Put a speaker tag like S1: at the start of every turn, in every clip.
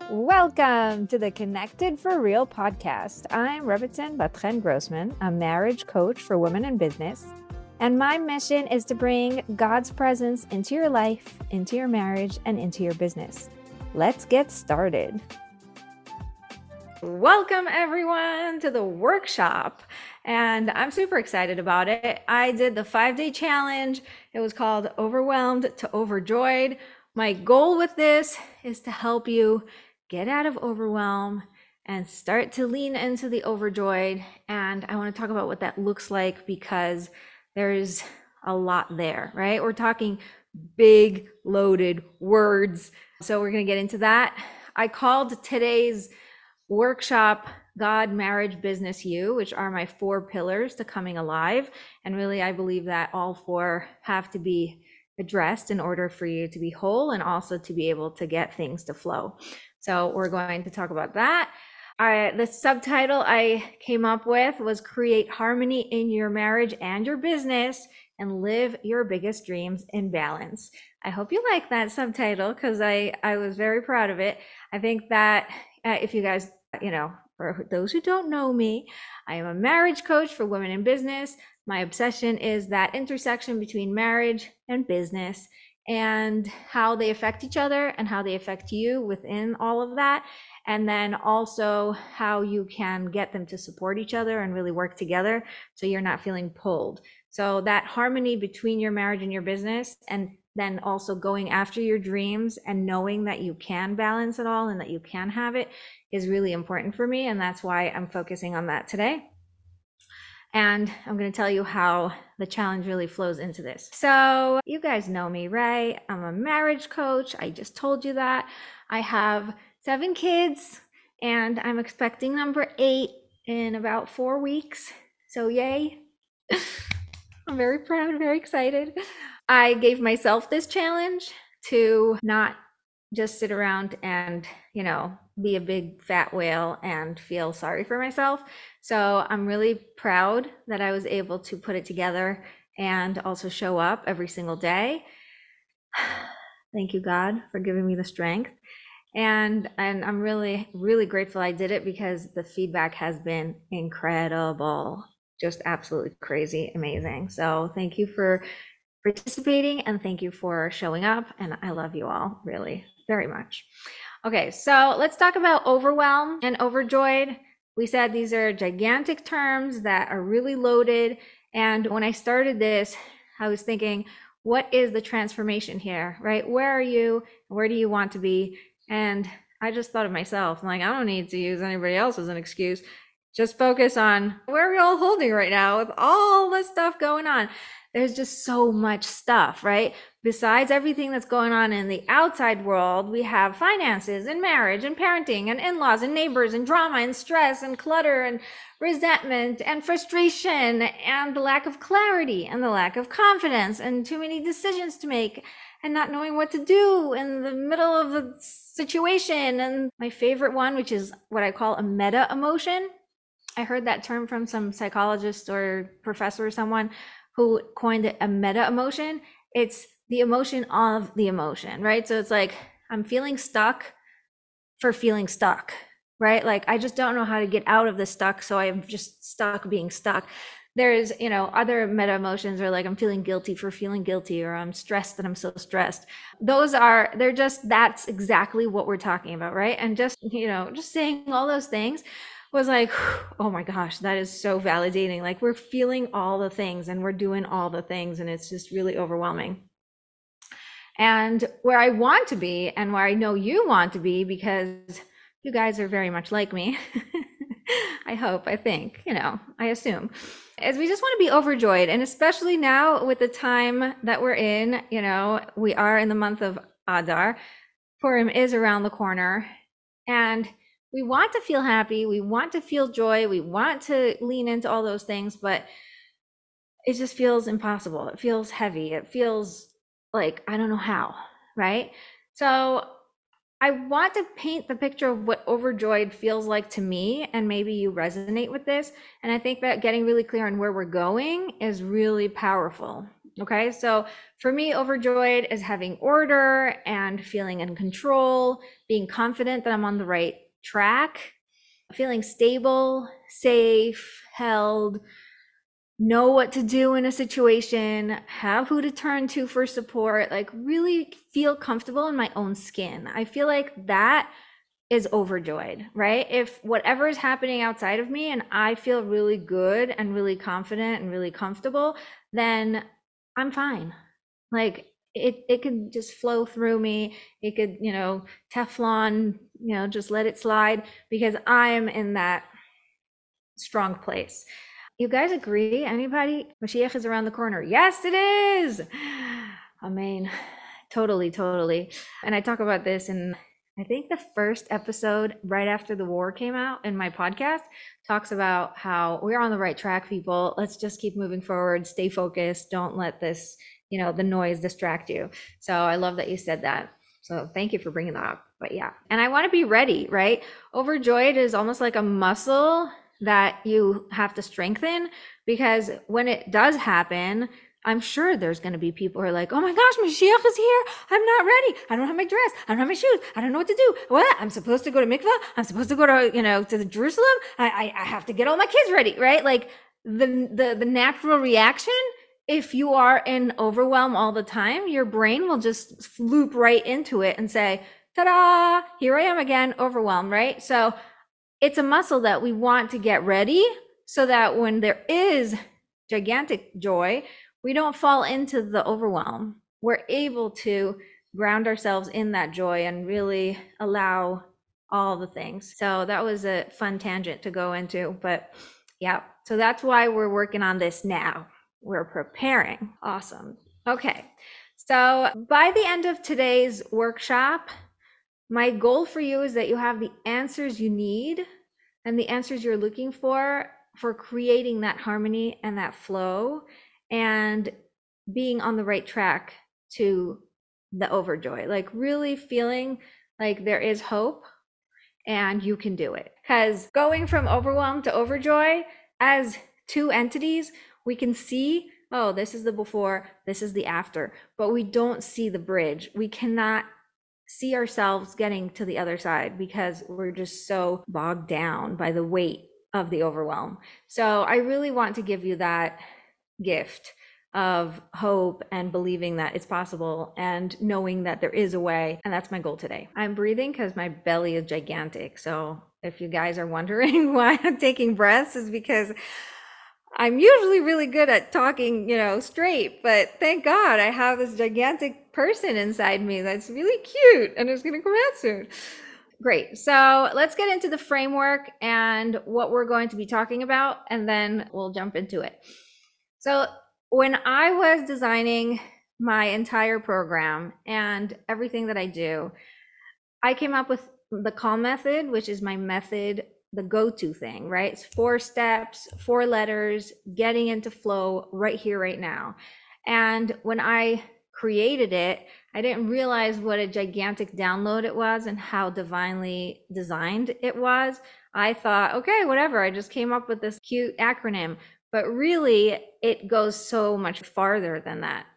S1: Welcome to the Connected for Real podcast. I'm Rebbetzin Batchen Grossman, a marriage coach for women in business, and my mission is to bring God's presence into your life, into your marriage, and into your business. Let's get started. Welcome everyone to the workshop, and I'm super excited about it. I did the 5-day challenge. It was called Overwhelmed to Overjoyed. My goal with this is to help you get out of overwhelm and start to lean into the overjoyed. And I want to talk about what that looks like because there's a lot there, right? We're talking big loaded words. So we're going to get into that. I called today's workshop God, Marriage, Business, You, which are my 4 pillars to coming alive. And really, I believe that all 4 have to be addressed in order for you to be whole and also to be able to get things to flow. So we're going to talk about that. The subtitle I came up with was Create Harmony in Your Marriage and Your Business and Live Your Biggest Dreams in Balance. I hope you like that subtitle because I was very proud of it. I think that if you guys, for those who don't know me, I am a marriage coach for women in business. My obsession is that intersection between marriage and business and how they affect each other and how they affect you within all of that. And then also how you can get them to support each other and really work together so you're not feeling pulled. So that harmony between your marriage and your business, and then also going after your dreams and knowing that you can balance it all and that you can have it is really important for me. And that's why I'm focusing on that today. And I'm going to tell you how the challenge really flows into this. So you guys know me, right? I'm a marriage coach. I just told you that. I have 7 kids and I'm expecting number 8 in about 4 weeks. So yay. I'm very proud, very excited. I gave myself this challenge to not just sit around and, be a big fat whale and feel sorry for myself. So I'm really proud that I was able to put it together and also show up every single day. Thank you, God, for giving me the strength. And I'm really, really grateful I did it because the feedback has been incredible. Just absolutely crazy, amazing. So thank you for participating and thank you for showing up. And I love you all really very much. Okay, so let's talk about overwhelm and overjoyed. We said these are gigantic terms that are really loaded. And when I started this, I was thinking, what is the transformation here, right? Where are you? Where do you want to be? And I just thought of myself, like, I don't need to use anybody else as an excuse. Just focus on where are we all holding right now with all this stuff going on. There's just so much stuff, right? Besides everything that's going on in the outside world, we have finances and marriage and parenting and in-laws and neighbors and drama and stress and clutter and resentment and frustration and the lack of clarity and the lack of confidence and too many decisions to make and not knowing what to do in the middle of the situation. And my favorite one, which is what I call a meta emotion. I heard that term from some psychologist or professor or someone who coined it a meta emotion. It's the emotion of the emotion, right? So it's like, I'm feeling stuck for feeling stuck, right? Like, I just don't know how to get out of the stuck. So I'm just stuck being stuck. There's, other meta emotions are like, I'm feeling guilty for feeling guilty, or I'm stressed that I'm so stressed. That's exactly what we're talking about, right? And just saying all those things was like, oh my gosh, that is so validating. Like, we're feeling all the things and we're doing all the things, and it's just really overwhelming. And where I want to be, and where I know you want to be, because you guys are very much like me, I hope, I think, I assume, is we just want to be overjoyed. And especially now with the time that we're in, we are in the month of Adar. Purim is around the corner, and we want to feel happy. We want to feel joy. We want to lean into all those things, but it just feels impossible. It feels heavy. It feels like, I don't know how, right? So I want to paint the picture of what overjoyed feels like to me, and maybe you resonate with this. And I think that getting really clear on where we're going is really powerful. Okay, so for me, overjoyed is having order and feeling in control, being confident that I'm on the right track, feeling stable, safe, held, know what to do in a situation, have who to turn to for support, like really feel comfortable in my own skin. I feel like that is overjoyed, right? If whatever is happening outside of me and I feel really good and really confident and really comfortable, then I'm fine. Like it could just flow through me. It could, Teflon, just let it slide because I'm in that strong place. You guys agree? Anybody? Mashiach is around the corner. Yes, it is. Amen. Totally, totally. And I talk about this in, I think, the first episode right after the war came out in my podcast, talks about how we're on the right track, people. Let's just keep moving forward, stay focused. Don't let this, the noise distract you. So I love that you said that. So thank you for bringing that up. But yeah, and I want to be ready, right? Overjoyed is almost like a muscle that you have to strengthen, because when it does happen, I'm sure there's going to be people who are like, oh my gosh, Mashiach is here. I'm not ready. I don't have my dress. I don't have my shoes. I don't know what to do. What? I'm supposed to go to mikvah. I'm supposed to go to, to the Jerusalem. I have to get all my kids ready, right? Like the natural reaction, if you are in overwhelm all the time, your brain will just loop right into it and say, ta-da, here I am again, overwhelmed, right? So it's a muscle that we want to get ready so that when there is gigantic joy, we don't fall into the overwhelm. We're able to ground ourselves in that joy and really allow all the things. So that was a fun tangent to go into, but yeah. So that's why we're working on this now. We're preparing. Awesome. Okay. So by the end of today's workshop, my goal for you is that you have the answers you need and the answers you're looking for creating that harmony and that flow and being on the right track to the overjoy, like really feeling like there is hope and you can do it. Because going from overwhelm to overjoy as two entities, we can see, oh, this is the before, this is the after, but we don't see the bridge. We cannot see ourselves getting to the other side because we're just so bogged down by the weight of the overwhelm. So I really want to give you that gift of hope and believing that it's possible and knowing that there is a way. And that's my goal today. I'm breathing because my belly is gigantic. So if you guys are wondering why I'm taking breaths, is because I'm usually really good at talking, straight, but thank God I have this gigantic person inside me that's really cute and is going to come out soon. Great. So let's get into the framework and what we're going to be talking about, and then we'll jump into it. So when I was designing my entire program and everything that I do, I came up with the CALM method, which is my method, the go-to thing, right? It's 4 steps, 4 letters, getting into flow right here, right now. And when I created it, I didn't realize what a gigantic download it was and how divinely designed it was. I thought, okay, whatever, I just came up with this cute acronym, but really it goes so much farther than that.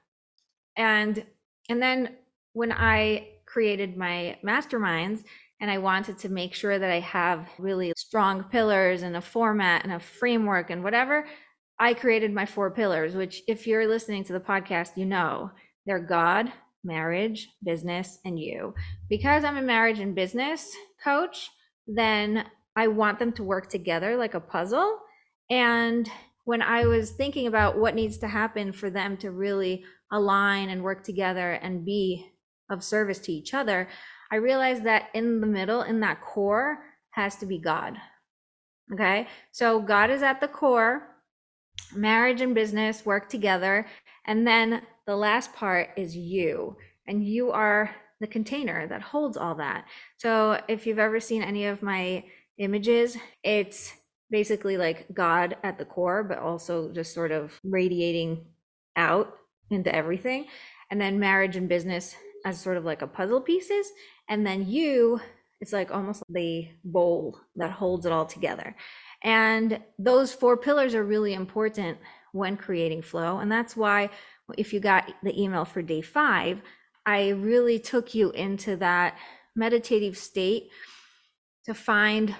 S1: And then when I created my masterminds, and I wanted to make sure that I have really strong pillars and a format and a framework and whatever, I created my 4 pillars, which if you're listening to the podcast, they're God, marriage, business, and you. Because I'm a marriage and business coach, then I want them to work together like a puzzle. And when I was thinking about what needs to happen for them to really align and work together and be of service to each other, I realized that in the middle, in that core, has to be God. Okay, so God is at the core, marriage and business work together, and then the last part is you, and you are the container that holds all that. So if you've ever seen any of my images, it's basically like God at the core, but also just sort of radiating out into everything. And then marriage and business as sort of like a puzzle pieces. And then you, it's like almost the bowl that holds it all together. And those 4 pillars are really important when creating flow. And that's why if you got the email for day 5, I really took you into that meditative state to find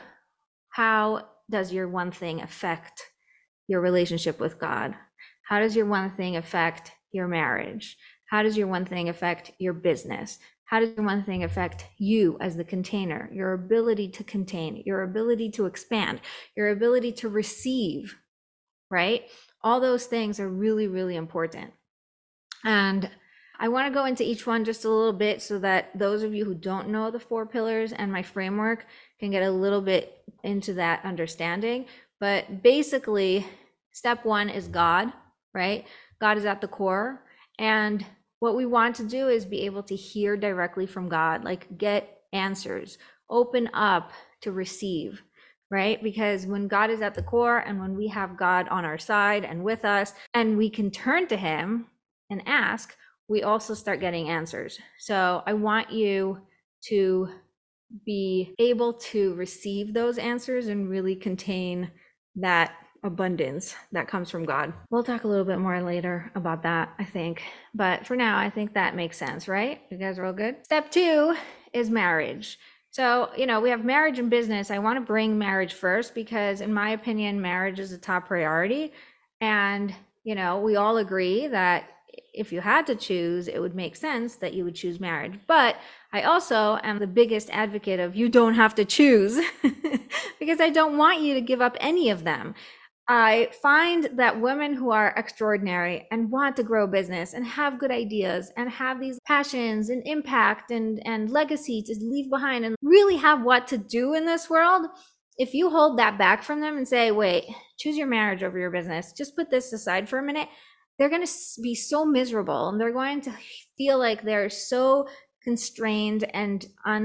S1: how does your one thing affect your relationship with God? How does your one thing affect your marriage? How does your one thing affect your business? How does your one thing affect you as the container, your ability to contain, your ability to expand, your ability to receive, right? All those things are really, really important. And I want to go into each one just a little bit so that those of you who don't know the 4 pillars and my framework can get a little bit into that understanding. But basically, step 1 is God, right? God is at the core. And what we want to do is be able to hear directly from God, like get answers, open up to receive, right? Because when God is at the core and when we have God on our side and with us, and we can turn to Him and ask, we also start getting answers. So I want you to be able to receive those answers and really contain that abundance that comes from God. We'll talk a little bit more later about that, I think. But for now, I think that makes sense, right? You guys are all good? Step 2 is marriage. So, we have marriage and business. I want to bring marriage first because, in my opinion, marriage is a top priority. And, we all agree that if you had to choose, it would make sense that you would choose marriage. But I also am the biggest advocate of you don't have to choose because I don't want you to give up any of them. I find that women who are extraordinary and want to grow business and have good ideas and have these passions and impact and legacy to leave behind and really have what to do in this world, if you hold that back from them and say, wait, choose your marriage over your business, just put this aside for a minute, they're going to be so miserable and they're going to feel like they're so constrained and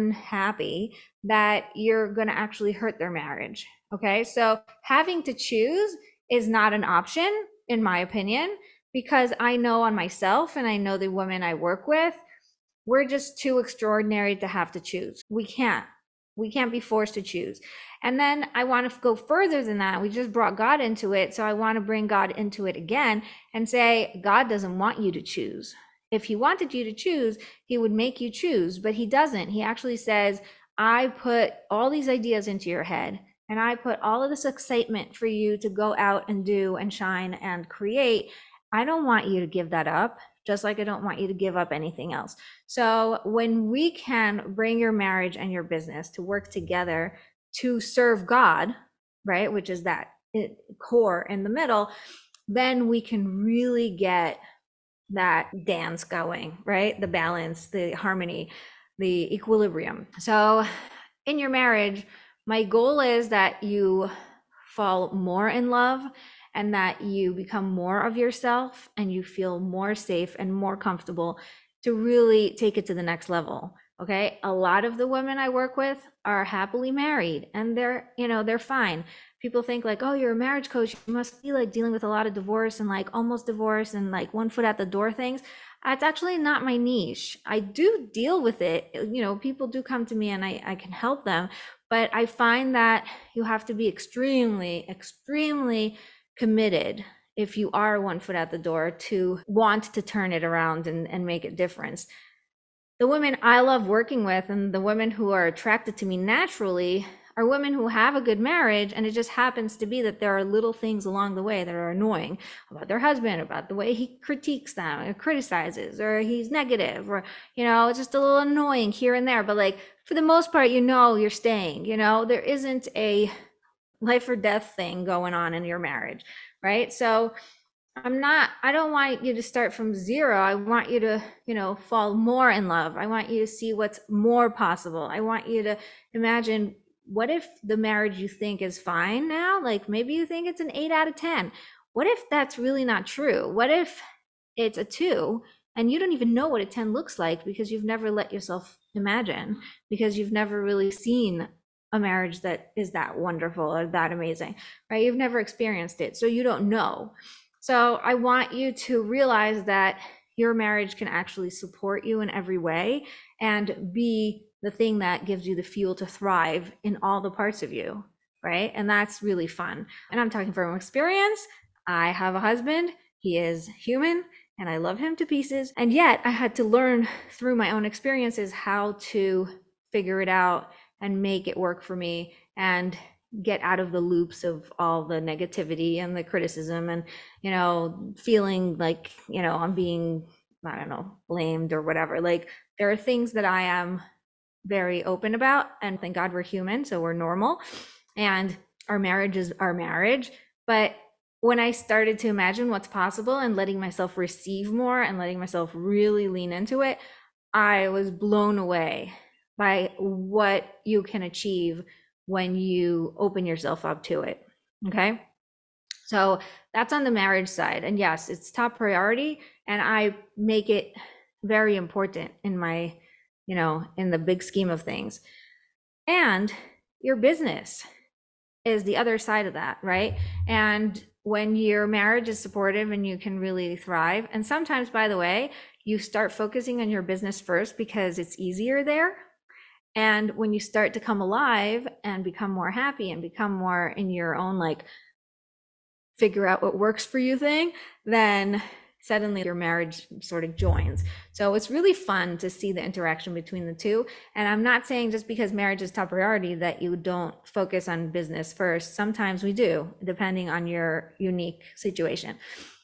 S1: unhappy that you're going to actually hurt their marriage. Okay, so having to choose is not an option, in my opinion, because I know on myself and I know the women I work with, we're just too extraordinary to have to choose. We can't be forced to choose. And then I want to go further than that. We just brought God into it. So I want to bring God into it again and say, God doesn't want you to choose. If He wanted you to choose, He would make you choose, but He doesn't. He actually says, I put all these ideas into your head and I put all of this excitement for you to go out and do and shine and create. I don't want you to give that up, just like I don't want you to give up anything else. So when we can bring your marriage and your business to work together to serve God, right, which is that core in the middle, then we can really get that dance going, right? The balance, the harmony, the equilibrium. So in your marriage, my goal is that you fall more in love and that you become more of yourself and you feel more safe and more comfortable to really take it to the next level. Okay. A lot of the women I work with are happily married and they're fine. People think like, oh, you're a marriage coach, you must be like dealing with a lot of divorce and like almost divorce and like one foot at the door things. It's actually not my niche. I do deal with it. People do come to me and I can help them, but I find that you have to be extremely, extremely committed if you are one foot at the door to want to turn it around and make a difference. The women I love working with and the women who are attracted to me naturally are women who have a good marriage, and it just happens to be that there are little things along the way that are annoying about their husband, about the way he critiques them or criticizes, or he's negative, or it's just a little annoying here and there, but like for the most part, you're staying. There isn't a life or death thing going on in your marriage, right? So I don't want you to start from zero. I want you to, fall more in love. I want you to see what's more possible. I want you to imagine, what if the marriage you think is fine now, like maybe you think it's an 8 out of 10. What if that's really not true? What if it's a 2 and you don't even know what a 10 looks like because you've never let yourself imagine, because you've never really seen a marriage that is that wonderful or that amazing, right? You've never experienced it, so you don't know. So I want you to realize that your marriage can actually support you in every way and be the thing that gives you the fuel to thrive in all the parts of you, right? And that's really fun. And I'm talking from experience. I have a husband. He is human. and I love him to pieces. And yet I had to learn through my own experiences how to figure it out and make it work for me and get out of the loops of all the negativity and the criticism and, feeling like, I'm being, I don't know, blamed or whatever. Like, there are things that I am very open about, and thank God we're human, so we're normal, and our marriage is our marriage. But when I started to imagine what's possible and letting myself receive more and letting myself really lean into it, I was blown away by what you can achieve when you open yourself up to it. Okay. So that's on the marriage side. And yes, it's top priority. And I make it very important in my, in the big scheme of things. And your business is the other side of that, right? And when your marriage is supportive and you can really thrive, and sometimes, by the way, you start focusing on your business first because it's easier there. And when you start to come alive and become more happy and become more in your own, like, figure out what works for you thing, then suddenly your marriage sort of joins. So it's really fun to see the interaction between the two. And I'm not saying just because marriage is top priority that you don't focus on business first. Sometimes we do, depending on your unique situation.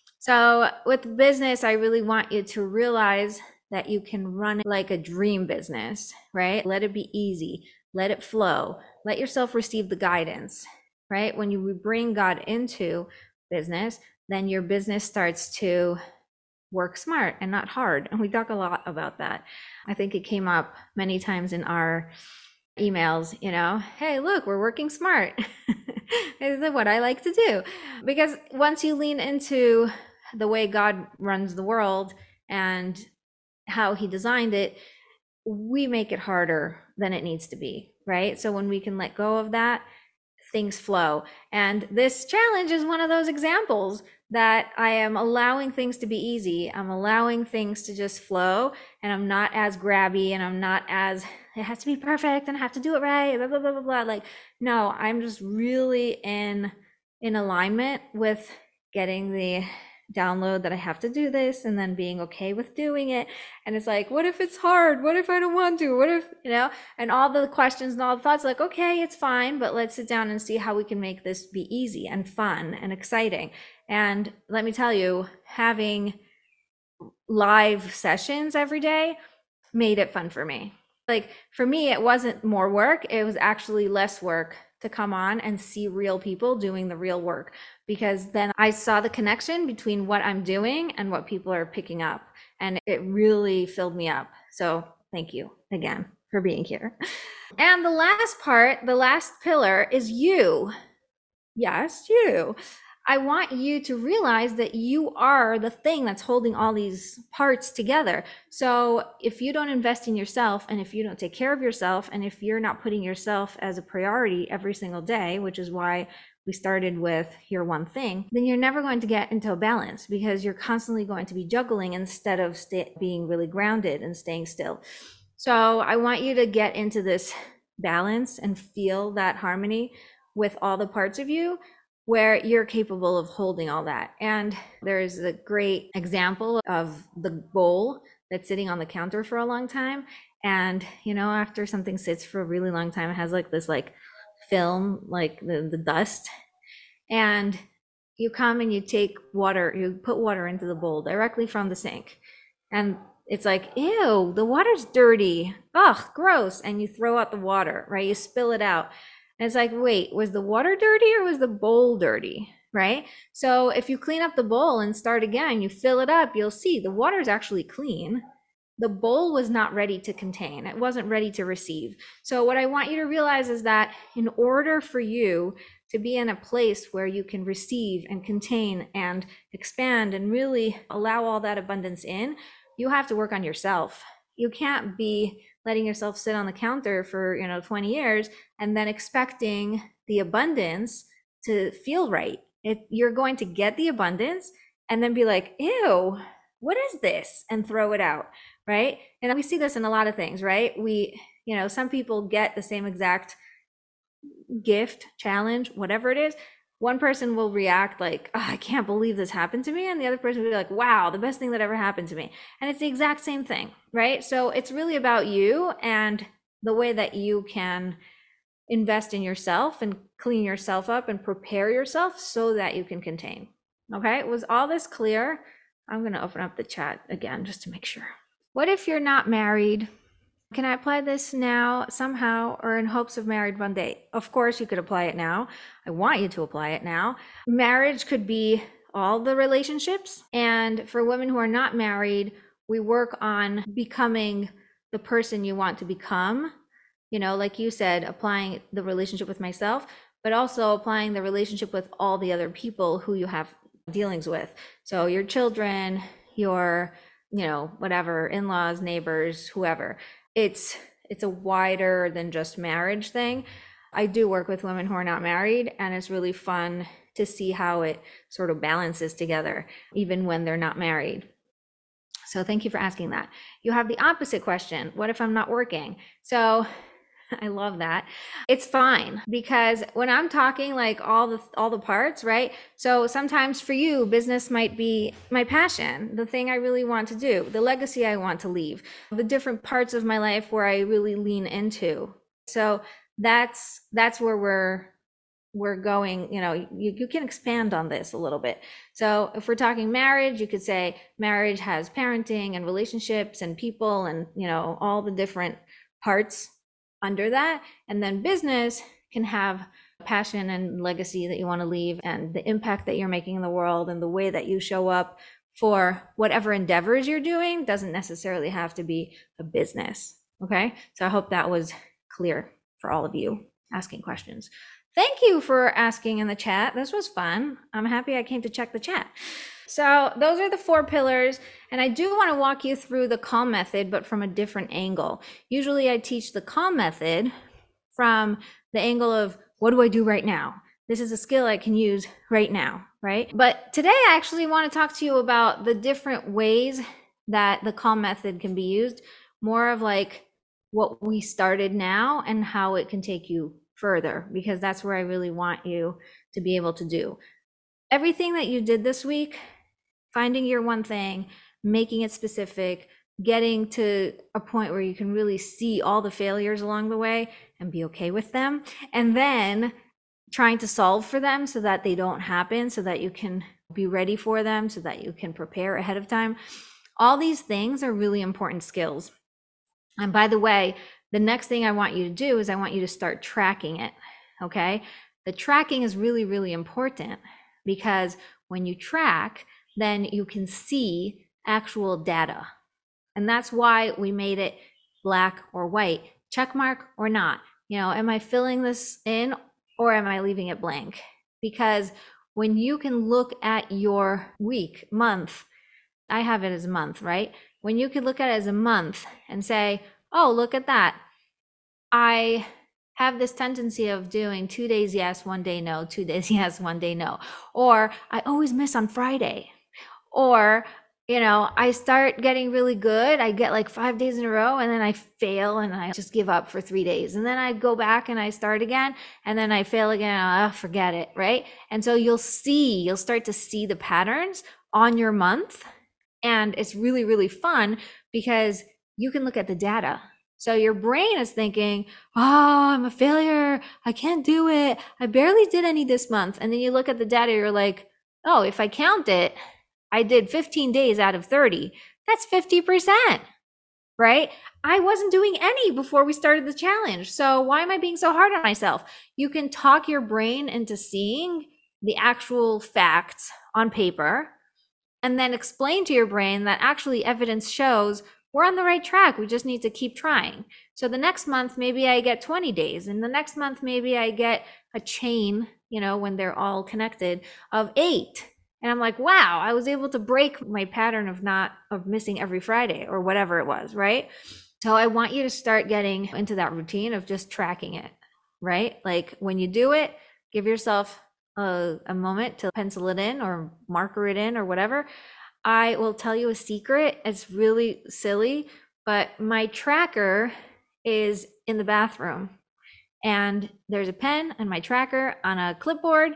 S1: So with business, I really want you to realize that you can run it like a dream business, right? Let it be easy, let it flow, let yourself receive the guidance, right? When you bring God into business, then your business starts to work smart and not hard. And we talk a lot about that. I think it came up many times in our emails, hey, look, we're working smart. This is what I like to do. Because once you lean into the way God runs the world and how he designed it, we make it harder than it needs to be, right? So when we can let go of that, things flow. And this challenge is one of those examples that I am allowing things to be easy. I'm allowing things to just flow, and I'm not as grabby, and I'm not as, it has to be perfect and I have to do it right, blah, blah, blah, blah, blah. Like, no, I'm just really in alignment with getting the download that I have to do this and then being okay with doing it. And it's like, what if it's hard? What if I don't want to? What if, and all the questions and all the thoughts, like, okay, it's fine, but let's sit down and see how we can make this be easy and fun and exciting. And let me tell you, having live sessions every day made it fun for me. Like, for me, it wasn't more work. It was actually less work to come on and see real people doing the real work, because then I saw the connection between what I'm doing and what people are picking up, and it really filled me up. So thank you again for being here. And the last part, the last pillar, is you. Yes, you. I want you to realize that you are the thing that's holding all these parts together. So if you don't invest in yourself, and if you don't take care of yourself, and if you're not putting yourself as a priority every single day, which is why we started with your one thing, then you're never going to get into a balance, because you're constantly going to be juggling instead of being really grounded and staying still. So I want you to get into this balance and feel that harmony with all the parts of you, where you're capable of holding all that. And there's a great example of the bowl that's sitting on the counter for a long time. And, after something sits for a really long time, it has like this film, like the dust. And you come and you take water, you put water into the bowl directly from the sink. And it's like, ew, the water's dirty. Ugh, gross. And you throw out the water, right? You spill it out. And it's like, wait, was the water dirty or was the bowl dirty, right? So if you clean up the bowl and start again, you fill it up, you'll see the water is actually clean. The bowl was not ready to contain. It wasn't ready to receive. So what I want you to realize is that in order for you to be in a place where you can receive and contain and expand and really allow all that abundance in, you have to work on yourself. You can't be letting yourself sit on the counter for 20 years and then expecting the abundance to feel right. You're going to get the abundance and then be like, ew, what is this? And throw it out, right? And we see this in a lot of things, right? Some people get the same exact gift, challenge, whatever it is, one person will react like, oh, I can't believe this happened to me. And the other person will be like, wow, the best thing that ever happened to me. And it's the exact same thing, right? So it's really about you and the way that you can invest in yourself and clean yourself up and prepare yourself so that you can contain. Okay, was all this clear? I'm going to open up the chat again just to make sure. What if you're not married? Can I apply this now somehow or in hopes of married one day? Of course, you could apply it now. I want you to apply it now. Marriage could be all the relationships. And for women who are not married, we work on becoming the person you want to become. You know, like you said, applying the relationship with myself, but also applying the relationship with all the other people who you have dealings with. So your children, your, you know, whatever, in-laws, neighbors, whoever. It's a wider than just marriage thing. I do work with women who are not married, and it's really fun to see how it sort of balances together, even when they're not married. So thank you for asking that. You have the opposite question. What if I'm not working? So I love that. It's fine, because when I'm talking like all the parts, right? So sometimes for you, business might be my passion, the thing I really want to do, the legacy I want to leave, the different parts of my life where I really lean into. So that's where we're going. You know, you can expand on this a little bit. So if we're talking marriage, you could say marriage has parenting and relationships and people and, you know, all the different parts under that. And then business can have passion and legacy that you want to leave and the impact that you're making in the world and the way that you show up for whatever endeavors you're doing doesn't necessarily have to be a business. Okay, so I hope that was clear for all of you asking questions. Thank you for asking in the chat. This was fun. I'm happy I came to check the chat. So those are the 4 pillars. And I do want to walk you through the CALM method, but from a different angle. Usually I teach the CALM method from the angle of, what do I do right now? This is a skill I can use right now, right? But today I actually want to talk to you about the different ways that the CALM method can be used, more of like what we started now and how it can take you further, because that's where I really want you to be able to do. Everything that you did this week, finding your one thing, making it specific, getting to a point where you can really see all the failures along the way and be okay with them, and then trying to solve for them so that they don't happen, so that you can be ready for them, so that you can prepare ahead of time. All these things are really important skills. And by the way, the next thing I want you to do is I want you to start tracking it, okay? The tracking is really, really important, because when you track, then you can see actual data. And that's why we made it black or white, check mark or not. You know, am I filling this in or am I leaving it blank? Because when you can look at your week, month, I have it as a month, right? When you can look at it as a month and say, oh, look at that. I have this tendency of doing 2 days yes, 1 day no, 2 days yes, 1 day no. Or I always miss on Friday. Or, you know, I start getting really good. I get like 5 days in a row and then I fail and I just give up for 3 days. And then I go back and I start again and then I fail again. Oh, forget it, right? And so you'll start to see the patterns on your month. And it's really, really fun because you can look at the data. So your brain is thinking, oh, I'm a failure. I can't do it. I barely did any this month. And then you look at the data, you're like, oh, if I count it, I did 15 days out of 30. That's 50%, right? I wasn't doing any before we started the challenge. So why am I being so hard on myself? You can talk your brain into seeing the actual facts on paper and then explain to your brain that actually evidence shows we're on the right track. We just need to keep trying. So the next month, maybe I get 20 days. And the next month, maybe I get a chain, you know, when they're all connected, of 8. And I'm like, wow, I was able to break my pattern of missing every Friday or whatever it was, right? So I want you to start getting into that routine of just tracking it, right? Like when you do it, give yourself a moment to pencil it in or marker it in or whatever. I will tell you a secret. It's really silly, but my tracker is in the bathroom and there's a pen and my tracker on a clipboard.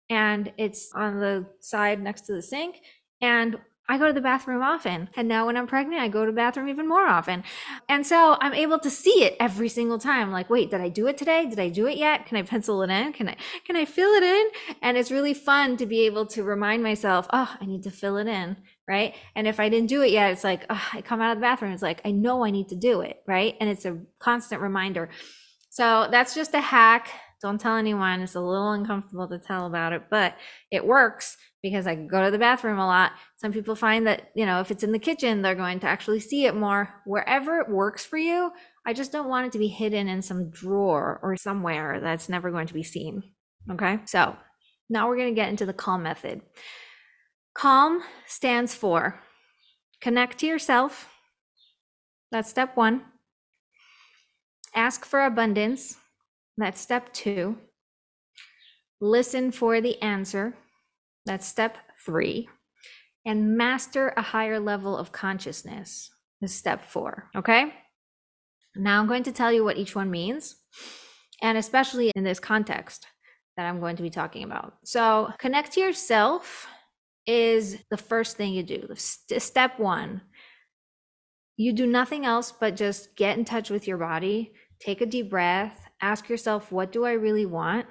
S1: and it's on the side next to the sink. And I go to the bathroom often. And now when I'm pregnant, I go to the bathroom even more often. And so I'm able to see it every single time. Like, wait, did I do it today? Did I do it yet? Can I pencil it in? Can I fill it in? And it's really fun to be able to remind myself, oh, I need to fill it in, right? And if I didn't do it yet, it's like, oh, I come out of the bathroom. It's like, I know I need to do it, right? And it's a constant reminder. So that's just a hack. Don't tell anyone. It's a little uncomfortable to tell about it, but it works because I go to the bathroom a lot. Some people find that, if it's in the kitchen, they're going to actually see it more. Wherever it works for you, I just don't want it to be hidden in some drawer or somewhere that's never going to be seen. Okay, so now we're going to get into the CALM method. CALM stands for connect to yourself. That's step 1. Ask for abundance. That's step 2. Listen for the answer. That's step 3. And master a higher level of consciousness is step 4. Okay? Now I'm going to tell you what each one means, and especially in this context that I'm going to be talking about. So connect to yourself is the first thing you do. Step 1. You do nothing else but just get in touch with your body. Take a deep breath. Ask yourself, what do I really want?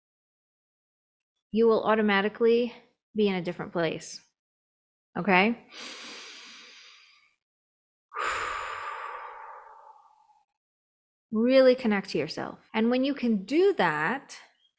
S1: You will automatically be in a different place. Okay? Really connect to yourself. And when you can do that,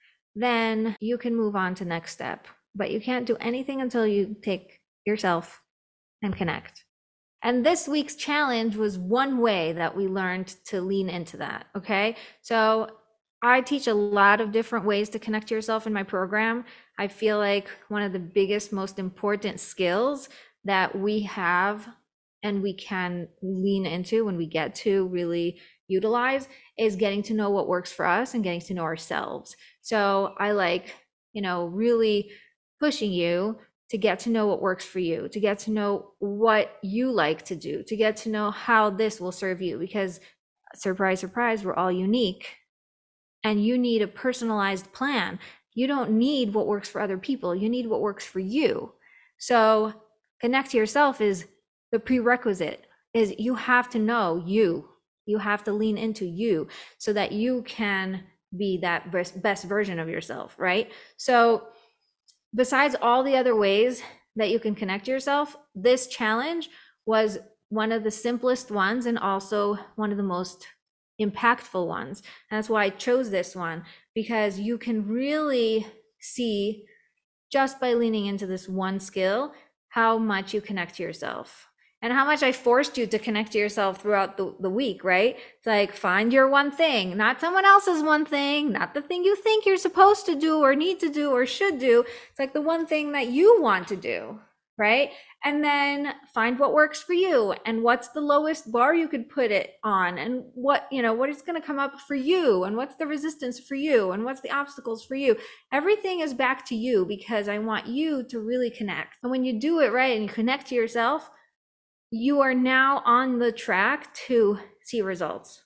S1: then you can move on to next step. But you can't do anything until you take yourself and connect. And this week's challenge was one way that we learned to lean into that, okay? So I teach a lot of different ways to connect to yourself in my program. I feel like one of the biggest, most important skills that we have and we can lean into when we get to really utilize is getting to know what works for us and getting to know ourselves. So I like, really pushing you to get to know what works for you, to get to know what you like to do, to get to know how this will serve you, because surprise, surprise, we're all unique and you need a personalized plan. You don't need what works for other people. You need what works for you. So connect to yourself is the prerequisite, is you have to know you. You have to lean into you so that you can be that best version of yourself, right? So besides all the other ways that you can connect to yourself, this challenge was one of the simplest ones and also one of the most impactful ones. And that's why I chose this one, because you can really see just by leaning into this one skill how much you connect to yourself and how much I forced you to connect to yourself throughout the week, right? It's like, find your one thing, not someone else's one thing, not the thing you think you're supposed to do or need to do or should do. It's like the one thing that you want to do, right? And then find what works for you and what's the lowest bar you could put it on, and what is going to come up for you, and what's the resistance for you, and what's the obstacles for you. Everything is back to you, because I want you to really connect. And when you do it right and you connect to yourself, you are now on the track to see results.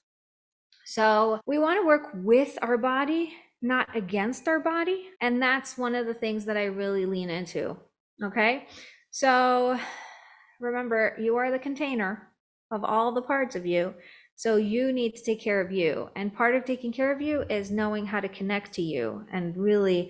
S1: So we want to work with our body, not against our body. And that's one of the things that I really lean into. Okay. So remember, you are the container of all the parts of you. So you need to take care of you. And part of taking care of you is knowing how to connect to you and really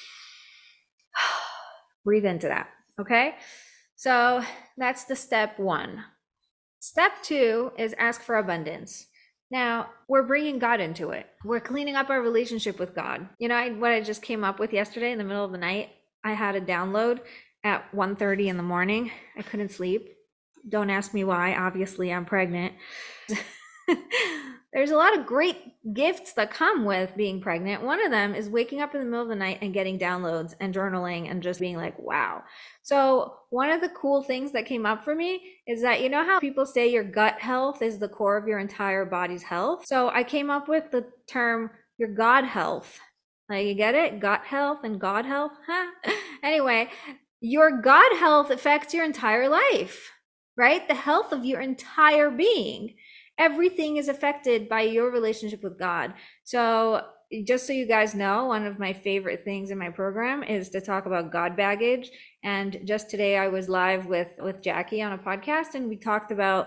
S1: breathe into that. Okay. So that's the step 1. Step 2 is ask for abundance. Now, we're bringing God into it. We're cleaning up our relationship with God. What I just came up with yesterday in the middle of the night, I had a download at 1:30 in the morning. I couldn't sleep. Don't ask me why. Obviously, I'm pregnant. There's a lot of great gifts that come with being pregnant. One of them is waking up in the middle of the night and getting downloads and journaling and just being like, wow. So one of the cool things that came up for me is that, how people say your gut health is the core of your entire body's health? So I came up with the term your God health. Like, you get it? Gut health and God health? Huh? Anyway, your God health affects your entire life, right? The health of your entire being. Everything is affected by your relationship with God. So just so you guys know, one of my favorite things in my program is to talk about God baggage. And just today I was live with Jackie on a podcast, and we talked about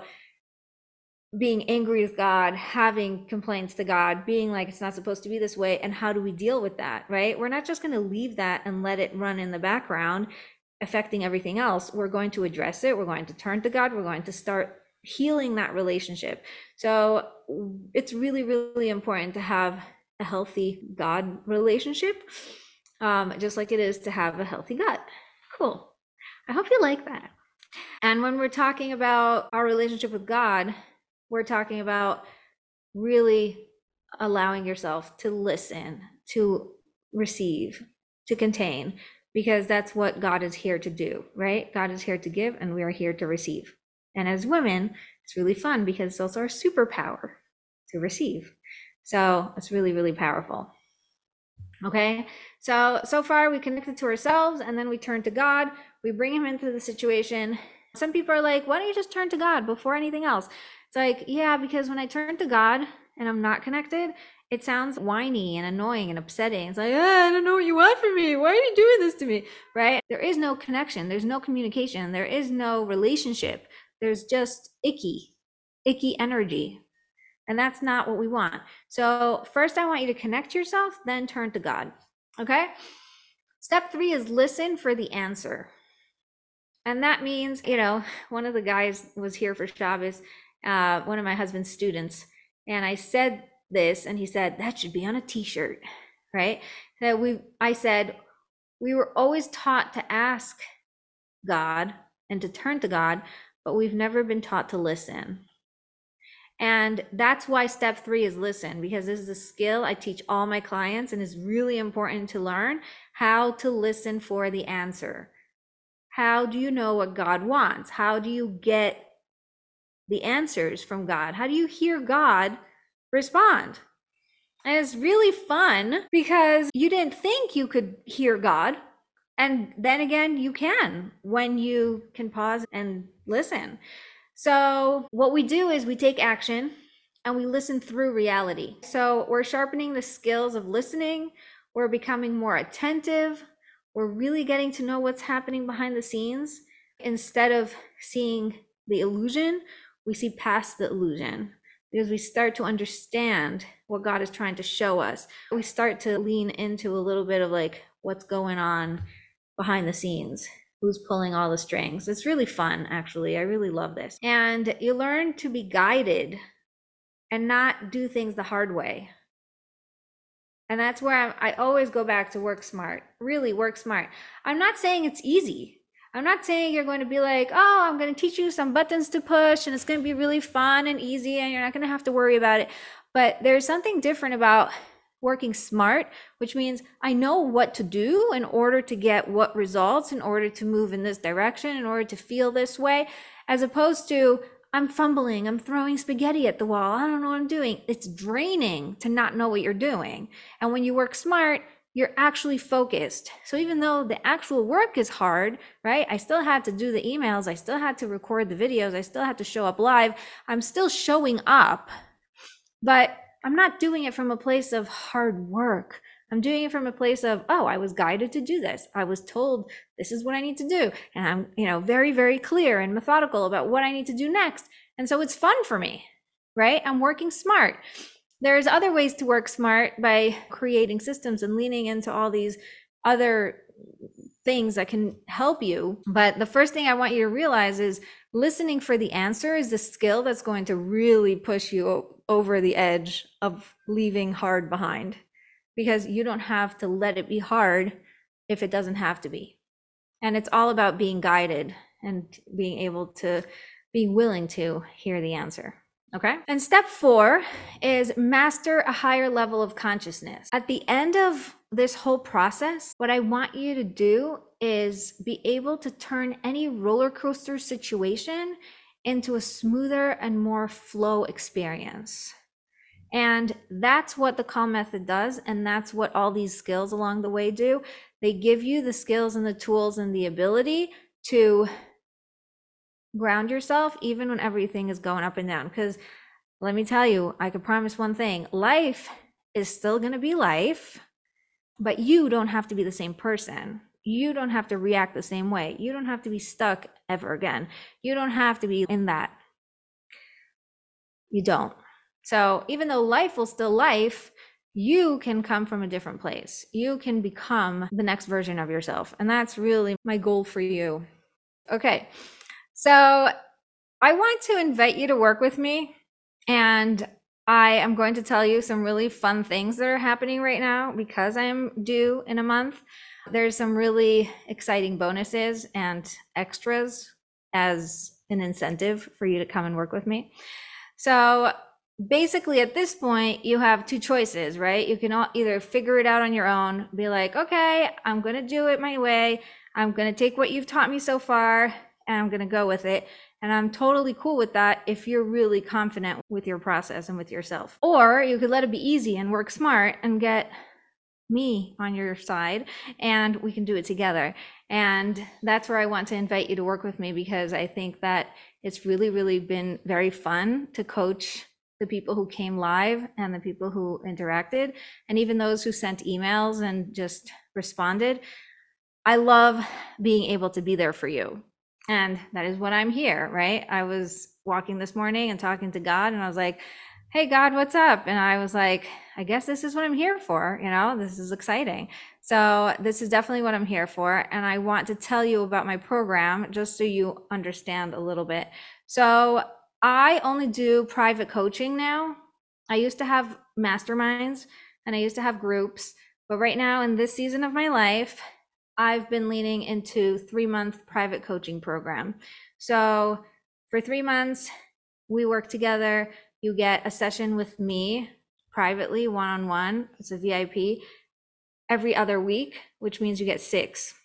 S1: being angry with God, having complaints to God, being like, it's not supposed to be this way. And how do we deal with that, right? We're not just going to leave that and let it run in the background, affecting everything else. We're going to address it. We're going to turn to God. We're going to start healing that relationship. So it's really, really important to have a healthy God relationship, just like it is to have a healthy gut. Cool. I hope you like that. And when we're talking about our relationship with God, we're talking about really allowing yourself to listen, to receive, to contain, because that's what God is here to do, right? God is here to give, and we are here to receive. And as women, it's really fun because it's also our superpower to receive. So it's really, really powerful. Okay, so far we connected to ourselves, and then we turn to God. We bring him into the situation. Some people are like, why don't you just turn to God before anything else? It's like, yeah, because when I turn to God and I'm not connected, it sounds whiny and annoying and upsetting. It's like, I don't know what you want from me. Why are you doing this to me? Right? There is no connection. There's no communication. There is no relationship. There's just icky energy. And that's not what we want. So first I want you to connect yourself, then turn to God. Okay? Step 3 is listen for the answer. And that means, one of the guys was here for Shabbos, one of my husband's students. And I said this, and he said, that should be on a t-shirt, right? I said, we were always taught to ask God and to turn to God, but we've never been taught to listen. And that's why step 3 is listen, because this is a skill I teach all my clients, and it's really important to learn how to listen for the answer. How do you know what God wants? How do you get the answers from God? How do you hear God respond? And it's really fun because you didn't think you could hear God. And then again, you can when you can pause and listen. So what we do is we take action and we listen through reality. So we're sharpening the skills of listening. We're becoming more attentive. We're really getting to know what's happening behind the scenes. Instead of seeing the illusion, we see past the illusion, because we start to understand what God is trying to show us. We start to lean into a little bit of like what's going on behind the scenes. Who's pulling all the strings. It's really fun, actually. I really love this. And you learn to be guided and not do things the hard way. And that's where I always go back to work smart. Really work smart. I'm not saying it's easy. I'm not saying you're going to be like, oh, I'm going to teach you some buttons to push and it's going to be really fun and easy and you're not going to have to worry about it. But there's something different about working smart, which means I know what to do in order to get what results, in order to move in this direction, in order to feel this way, as opposed to I'm fumbling, I'm throwing spaghetti at the wall, I don't know what I'm doing. It's draining to not know what you're doing. And when you work smart, you're actually focused. So even though the actual work is hard, right? I still had to do the emails, I still had to record the videos, I still had to show up live. I'm still showing up, but I'm not doing it from a place of hard work. I'm doing it from a place of, oh, I was guided to do this. I was told this is what I need to do. And I'm, very, very clear and methodical about what I need to do next. And so it's fun for me, right? I'm working smart. There's other ways to work smart by creating systems and leaning into all these other things that can help you. But the first thing I want you to realize is listening for the answer is the skill that's going to really push you over the edge of leaving hard behind, because you don't have to let it be hard if it doesn't have to be. And it's all about being guided and being able to be willing to hear the answer. Okay. And step 4 is master a higher level of consciousness. At the end of this whole process, what I want you to do is be able to turn any roller coaster situation into a smoother and more flow experience. And that's what the Calm Method does. And that's what all these skills along the way do. They give you the skills and the tools and the ability to ground yourself even when everything is going up and down. Because let me tell you, I can promise one thing: life is still going to be life, but you don't have to be the same person. You don't have to react the same way. You don't have to be stuck ever again. You don't have to be in that. You don't. So even though life will still life, you can come from a different place. You can become the next version of yourself. And that's really my goal for you. Okay. So I want to invite you to work with me. And I am going to tell you some really fun things that are happening right now because I'm due in a month. There's some really exciting bonuses and extras as an incentive for you to come and work with me. So basically at this point, you have two choices, right? You can either figure it out on your own, be like, okay, I'm going to do it my way. I'm going to take what you've taught me so far and I'm going to go with it. And I'm totally cool with that if you're really confident with your process and with yourself. Or you could let it be easy and work smart and get me on your side and we can do it together. And that's where I want to invite you to work with me, because I think that it's really, really been very fun to coach the people who came live and the people who interacted, and even those who sent emails and just responded. I love being able to be there for you. And that is what I'm here, right? I was walking this morning and talking to God, and I was like, hey, God, what's up? And I was like, I guess this is what I'm here for. You know, this is exciting. So this is definitely what I'm here for. And I want to tell you about my program just so you understand a little bit. So I only do private coaching now. I used to have masterminds and I used to have groups, but right now in this season of my life, I've been leaning into 3-month private coaching program. So for 3 months, we work together. You get a session with me privately, one-on-one. It's a VIP every other week, which means you get 6.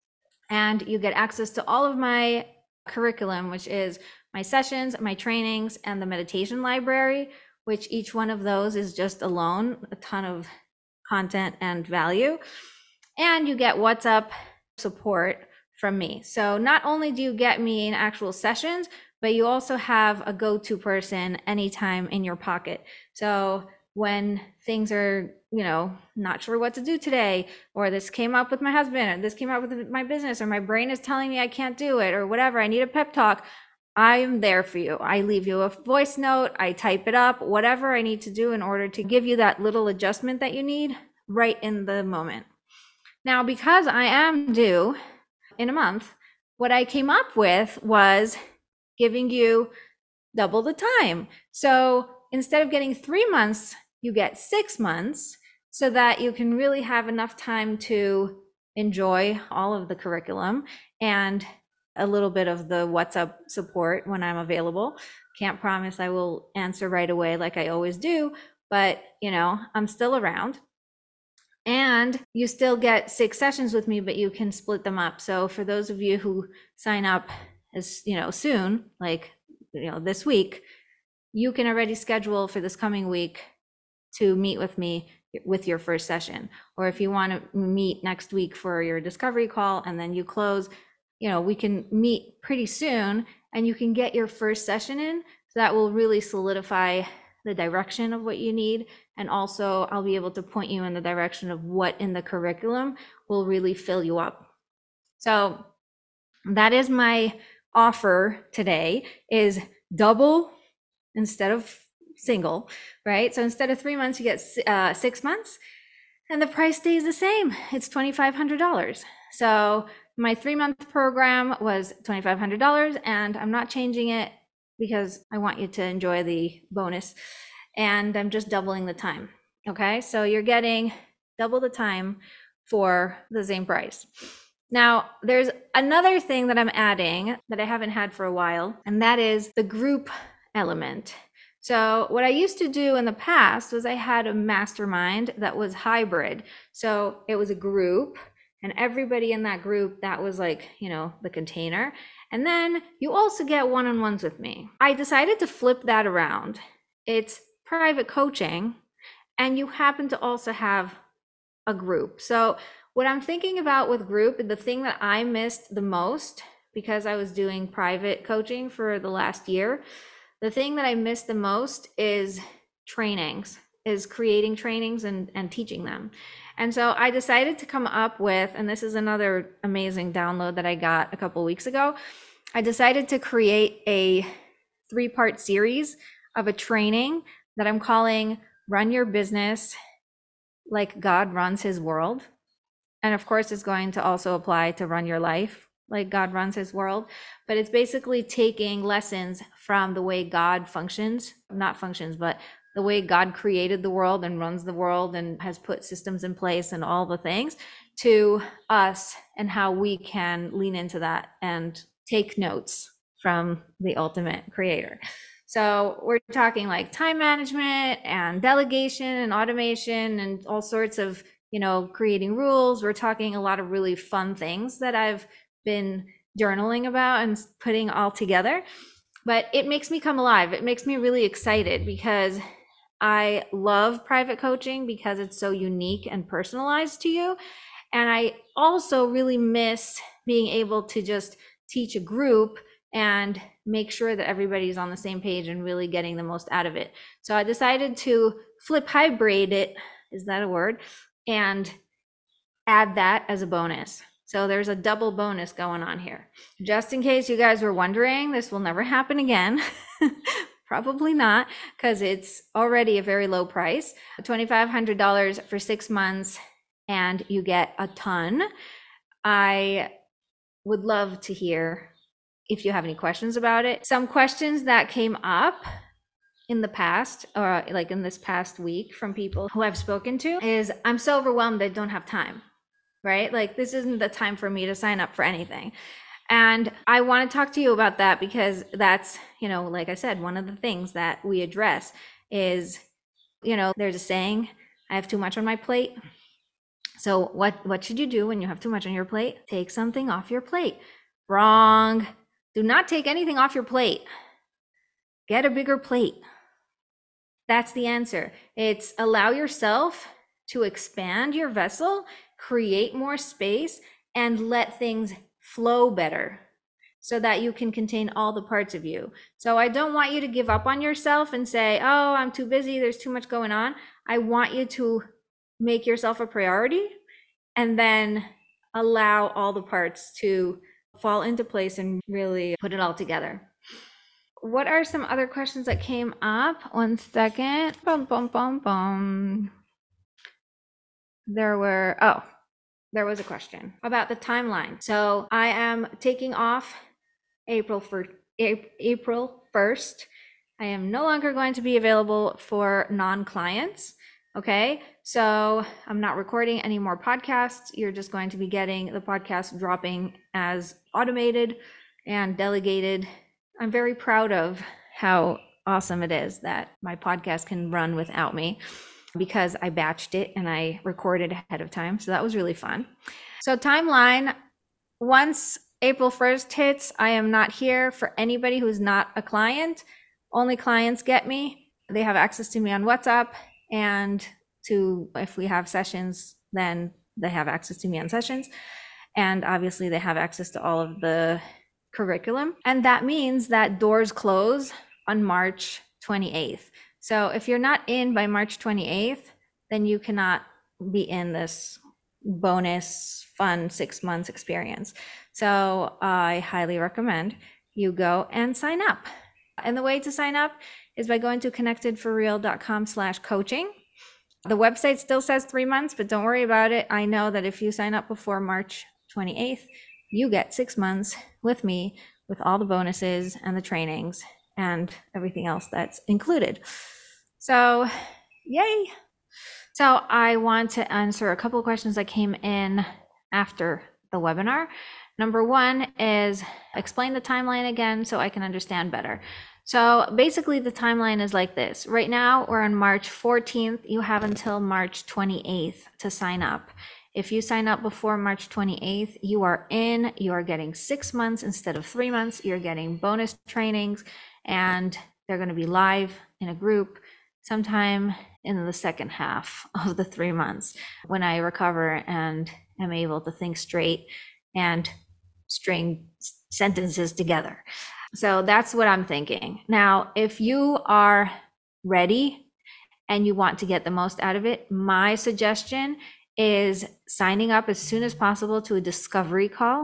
S1: And you get access to all of my curriculum, which is my sessions, my trainings, and the meditation library, which each one of those is just alone a ton of content and value. And you get WhatsApp support from me. So not only do you get me in actual sessions, but you also have a go-to person anytime in your pocket. So when things are, not sure what to do today, or this came up with my husband, or this came up with my business, or my brain is telling me I can't do it, or whatever, I need a pep talk, I am there for you. I leave you a voice note, I type it up, whatever I need to do in order to give you that little adjustment that you need right in the moment. Now, because I am due in a month, what I came up with was giving you double the time. So instead of getting 3 months, you get 6 months, so that you can really have enough time to enjoy all of the curriculum and a little bit of the WhatsApp support when I'm available. Can't promise I will answer right away like I always do, but I'm still around. And you still get 6 sessions with me, but you can split them up. So for those of you who sign up as soon, like this week, you can already schedule for this coming week to meet with me with your first session. Or if you want to meet next week for your discovery call and then you close, we can meet pretty soon and you can get your first session in. So that will really solidify the direction of what you need. And also I'll be able to point you in the direction of what in the curriculum will really fill you up. So that is my offer today, is double instead of single, right? So instead of 3 months, you get 6 months and the price stays the same. It's $2,500. So my 3-month program was $2,500 and I'm not changing it because I want you to enjoy the bonus, and I'm just doubling the time. Okay, so you're getting double the time for the same price. Now, there's another thing that I'm adding that I haven't had for a while, and that is the group element. So what I used to do in the past was I had a mastermind that was hybrid. So it was a group, and everybody in that group, that was like, the container. And then you also get one-on-ones with me. I decided to flip that around. It's private coaching, and you happen to also have a group. So what I'm thinking about with group, the thing that I missed the most, because I was doing private coaching for the last year, The thing that I miss the most is trainings, is creating trainings and teaching them. And so I decided to come up with, and this is another amazing download that I got a couple weeks ago. I decided to create a 3-part series of a training that I'm calling Run Your Business Like God Runs His World. And of course, it's going to also apply to run your life like God runs his world. But it's basically taking lessons from the way God functions, not functions, but the way God created the world and runs the world and has put systems in place and all the things to us, and how we can lean into that and take notes from the ultimate creator. So we're talking like time management and delegation and automation and all sorts of, creating rules. We're talking a lot of really fun things that I've been journaling about and putting all together. But it makes me come alive. It makes me really excited because I love private coaching because it's so unique and personalized to you. And I also really miss being able to just teach a group and make sure that everybody's on the same page and really getting the most out of it. So I decided to flip hybrid it, is that a word? And add that as a bonus. So there's a double bonus going on here. Just in case you guys were wondering, this will never happen again. Probably not, because it's already a very low price, $2,500 for 6 months, and you get a ton. I would love to hear if you have any questions about it. Some questions that came up in the past, or like in this past week from people who I've spoken to, is I'm so overwhelmed I don't have time, right? Like this isn't the time for me to sign up for anything. And I want to talk to you about that because that's, like I said, one of the things that we address is, there's a saying, I have too much on my plate. So what should you do when you have too much on your plate? Take something off your plate. Wrong. Do not take anything off your plate. Get a bigger plate. That's the answer. It's allow yourself to expand your vessel, create more space, and let things flow better so that you can contain all the parts of you. So I don't want you to give up on yourself and say, oh, I'm too busy, there's too much going on. I want you to make yourself a priority and then allow all the parts to fall into place and really put it all together. What are some other questions that came up? One second. There was a question about the timeline. So I am taking off April 1st. I am no longer going to be available for non-clients. Okay, so I'm not recording any more podcasts. You're just going to be getting the podcast dropping as automated and delegated. I'm very proud of how awesome it is that my podcast can run without me, because I batched it and I recorded ahead of time. So that was really fun. So timeline, once April 1st hits, I am not here for anybody who's not a client. Only clients get me. They have access to me on WhatsApp, and if we have sessions, then they have access to me on sessions. And obviously they have access to all of the curriculum. And that means that doors close on March 28th. So if you're not in by March 28th, then you cannot be in this bonus fun 6 months experience. So I highly recommend you go and sign up. And the way to sign up is by going to connectedforreal.com/coaching. The website still says 3 months, but don't worry about it. I know that if you sign up before March 28th, you get 6 months with me with all the bonuses and the trainings and everything else that's included. So yay. So I want to answer a couple of questions that came in after the webinar. Number one is explain the timeline again so I can understand better. So basically the timeline is like this. Right now we're on March 14th. You have until March 28th to sign up. If you sign up before March 28th, you are getting 6 months instead of 3 months. You're getting bonus trainings, and they're going to be live in a group sometime in the second half of the 3 months when I recover and am able to think straight and string sentences together. So that's what I'm thinking. Now, if you are ready and you want to get the most out of it, my suggestion is signing up as soon as possible to a discovery call.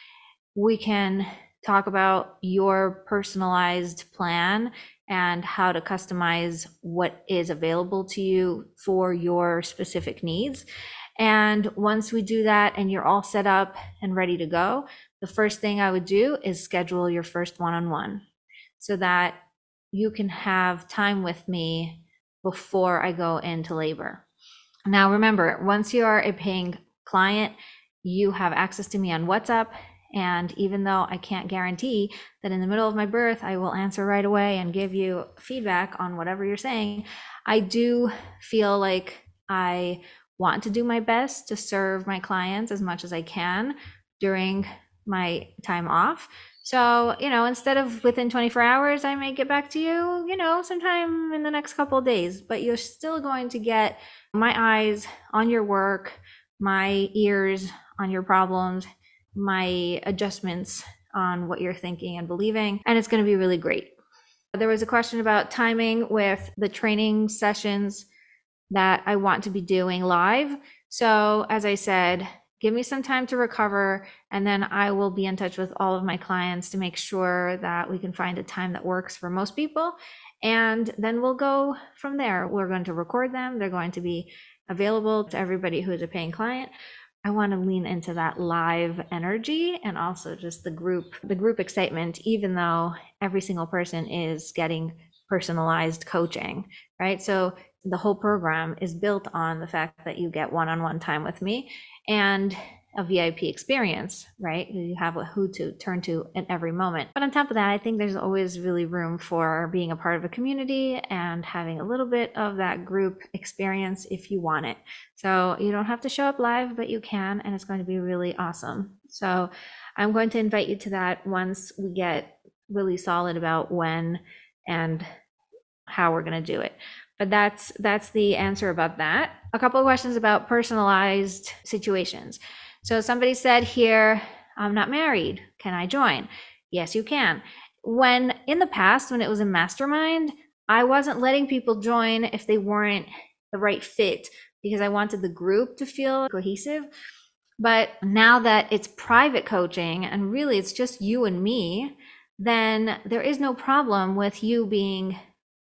S1: We can talk about your personalized plan and how to customize what is available to you for your specific needs. And once we do that and you're all set up and ready to go, the first thing I would do is schedule your first one-on-one so that you can have time with me before I go into labor. Now, remember, once you are a paying client, you have access to me on WhatsApp. And even though I can't guarantee that in the middle of my birth, I will answer right away and give you feedback on whatever you're saying, I do feel like I want to do my best to serve my clients as much as I can during my time off. So, instead of within 24 hours, I may get back to you, sometime in the next couple of days, but you're still going to get my eyes on your work, my ears on your problems, my adjustments on what you're thinking and believing, and it's going to be really great. There was a question about timing with the training sessions that I want to be doing live. So as I said, give me some time to recover, and then I will be in touch with all of my clients to make sure that we can find a time that works for most people. And then we'll go from there. We're going to record them. They're going to be available to everybody who is a paying client. I want to lean into that live energy and also just the group excitement, even though every single person is getting personalized coaching, right? So the whole program is built on the fact that you get one-on-one time with me and a VIP experience, right? You have who to turn to at every moment. But on top of that, I think there's always really room for being a part of a community and having a little bit of that group experience if you want it. So you don't have to show up live, but you can, and it's going to be really awesome. So I'm going to invite you to that once we get really solid about when and how we're going to do it. But that's the answer about that. A couple of questions about personalized situations. So somebody said here, I'm not married. Can I join? Yes, you can. When in the past, when it was a mastermind, I wasn't letting people join if they weren't the right fit because I wanted the group to feel cohesive. But now that it's private coaching and really it's just you and me, then there is no problem with you being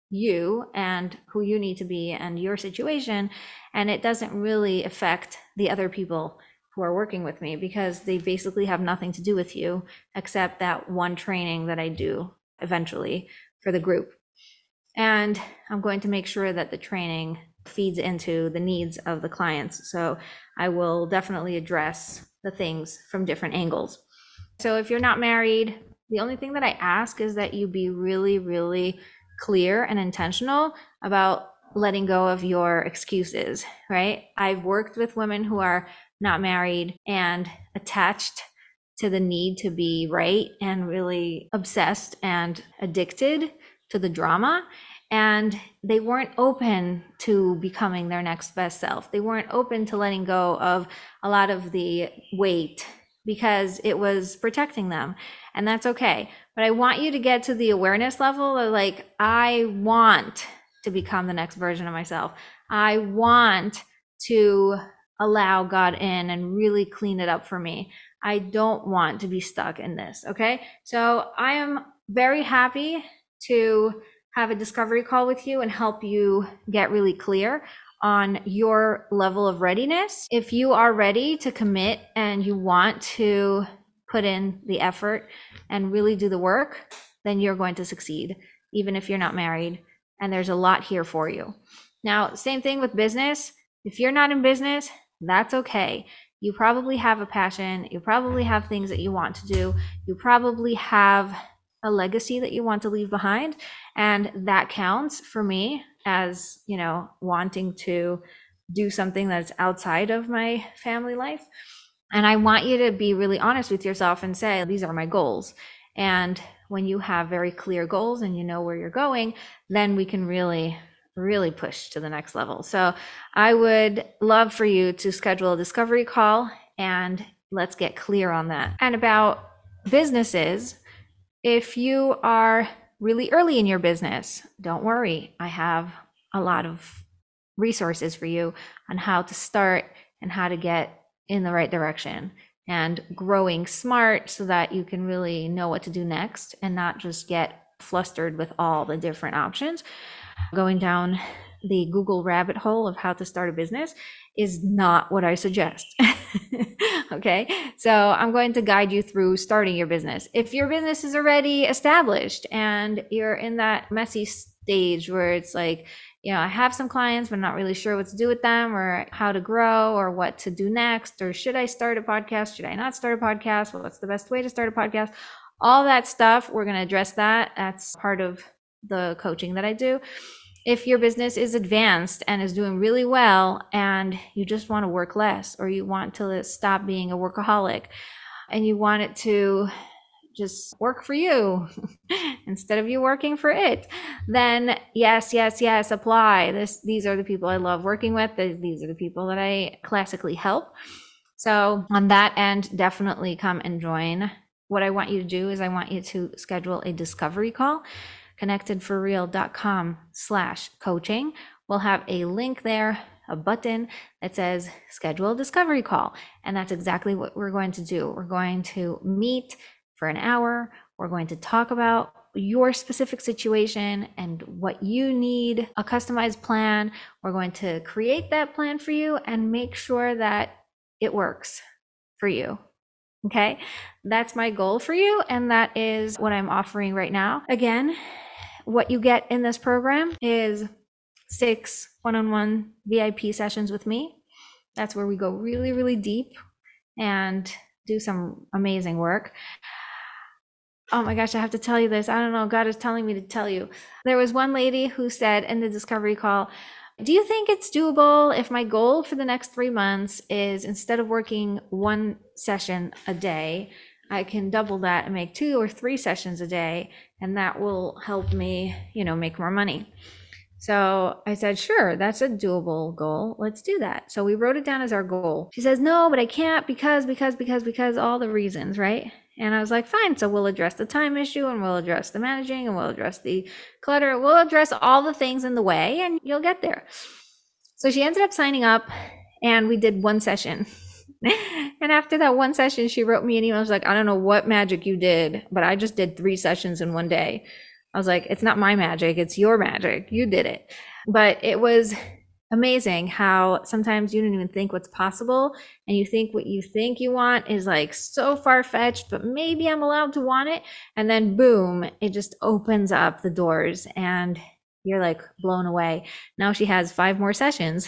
S1: you and who you need to be and your situation. And it doesn't really affect the other people who are working with me because they basically have nothing to do with you except that one training that I do eventually for the group. And I'm going to make sure that the training feeds into the needs of the clients. So I will definitely address the things from different angles. So if you're not married, the only thing that I ask is that you be really, really clear and intentional about letting go of your excuses, right? I've worked with women who are not married and attached to the need to be right and really obsessed and addicted to the drama. And they weren't open to becoming their next best self. They weren't open to letting go of a lot of the weight because it was protecting them. And that's okay. But I want you to get to the awareness level of like, I want to become the next version of myself. I want to allow God in and really clean it up for me. I don't want to be stuck in this. Okay. So I am very happy to have a discovery call with you and help you get really clear on your level of readiness. If you are ready to commit and you want to put in the effort and really do the work, then you're going to succeed, even if you're not married. And there's a lot here for you. Now, same thing with business. If you're not in business, that's okay. You probably have a passion. You probably have things that you want to do. You probably have a legacy that you want to leave behind. And that counts for me as, wanting to do something that's outside of my family life. And I want you to be really honest with yourself and say, these are my goals. And when you have very clear goals and you know where you're going, then we can really push to the next level. So I would love for you to schedule a discovery call and let's get clear on that. And about businesses, If you are really early in your business, don't worry. I have a lot of resources for you on how to start and how to get in the right direction and growing smart so that you can really know what to do next and not just get flustered with all the different options. Going down the Google rabbit hole of how to start a business is not what I suggest. Okay, so I'm going to guide you through starting your business. If your business is already established and you're in that messy stage where it's like, I have some clients, but I'm not really sure what to do with them or how to grow or what to do next, or should I start a podcast? Should I not start a podcast? Well, what's the best way to start a podcast? All that stuff, we're going to address that. That's part of the coaching that I do. If your business is advanced and is doing really well and you just want to work less, or you want to stop being a workaholic and you want it to just work for you instead of you working for it, then yes, apply. These are the people I love working with. These are the people that I classically help. So on that end, definitely come and join. What I want you to do is I want you to schedule a discovery call. connectedforreal.com/coaching. We'll have a link there, a button that says schedule a discovery call. And that's exactly what we're going to do. We're going to meet for an hour. We're going to talk about your specific situation and what you need, a customized plan. We're going to create that plan for you and make sure that it works for you. Okay, that's my goal for you. And that is what I'm offering right now. Again, what you get in this program is 6 one-on-one VIP sessions with me. That's where we go really, really deep and do some amazing work. Oh my gosh, I have to tell you this. I don't know. God is telling me to tell you. There was one lady who said in the discovery call, do you think it's doable if my goal for the next 3 months is instead of working 1 session a day, I can double that and make 2 or 3 sessions a day, and that will help me, make more money. So I said, sure, that's a doable goal. Let's do that. So we wrote it down as our goal. She says, no, but I can't because all the reasons, right? And I was like, fine. So we'll address the time issue, and we'll address the managing, and we'll address the clutter. We'll address all the things in the way, and you'll get there. So she ended up signing up, and we did 1 session. And after that 1 session, she wrote me an email. I was like, I don't know what magic you did, but I just did 3 sessions in 1 day. I was like, it's not my magic, it's your magic. You did it. But it was amazing how sometimes you don't even think what's possible, and you think what you think you want is like so far-fetched, but maybe I'm allowed to want it. And then boom, it just opens up the doors and you're like blown away. Now she has 5 more sessions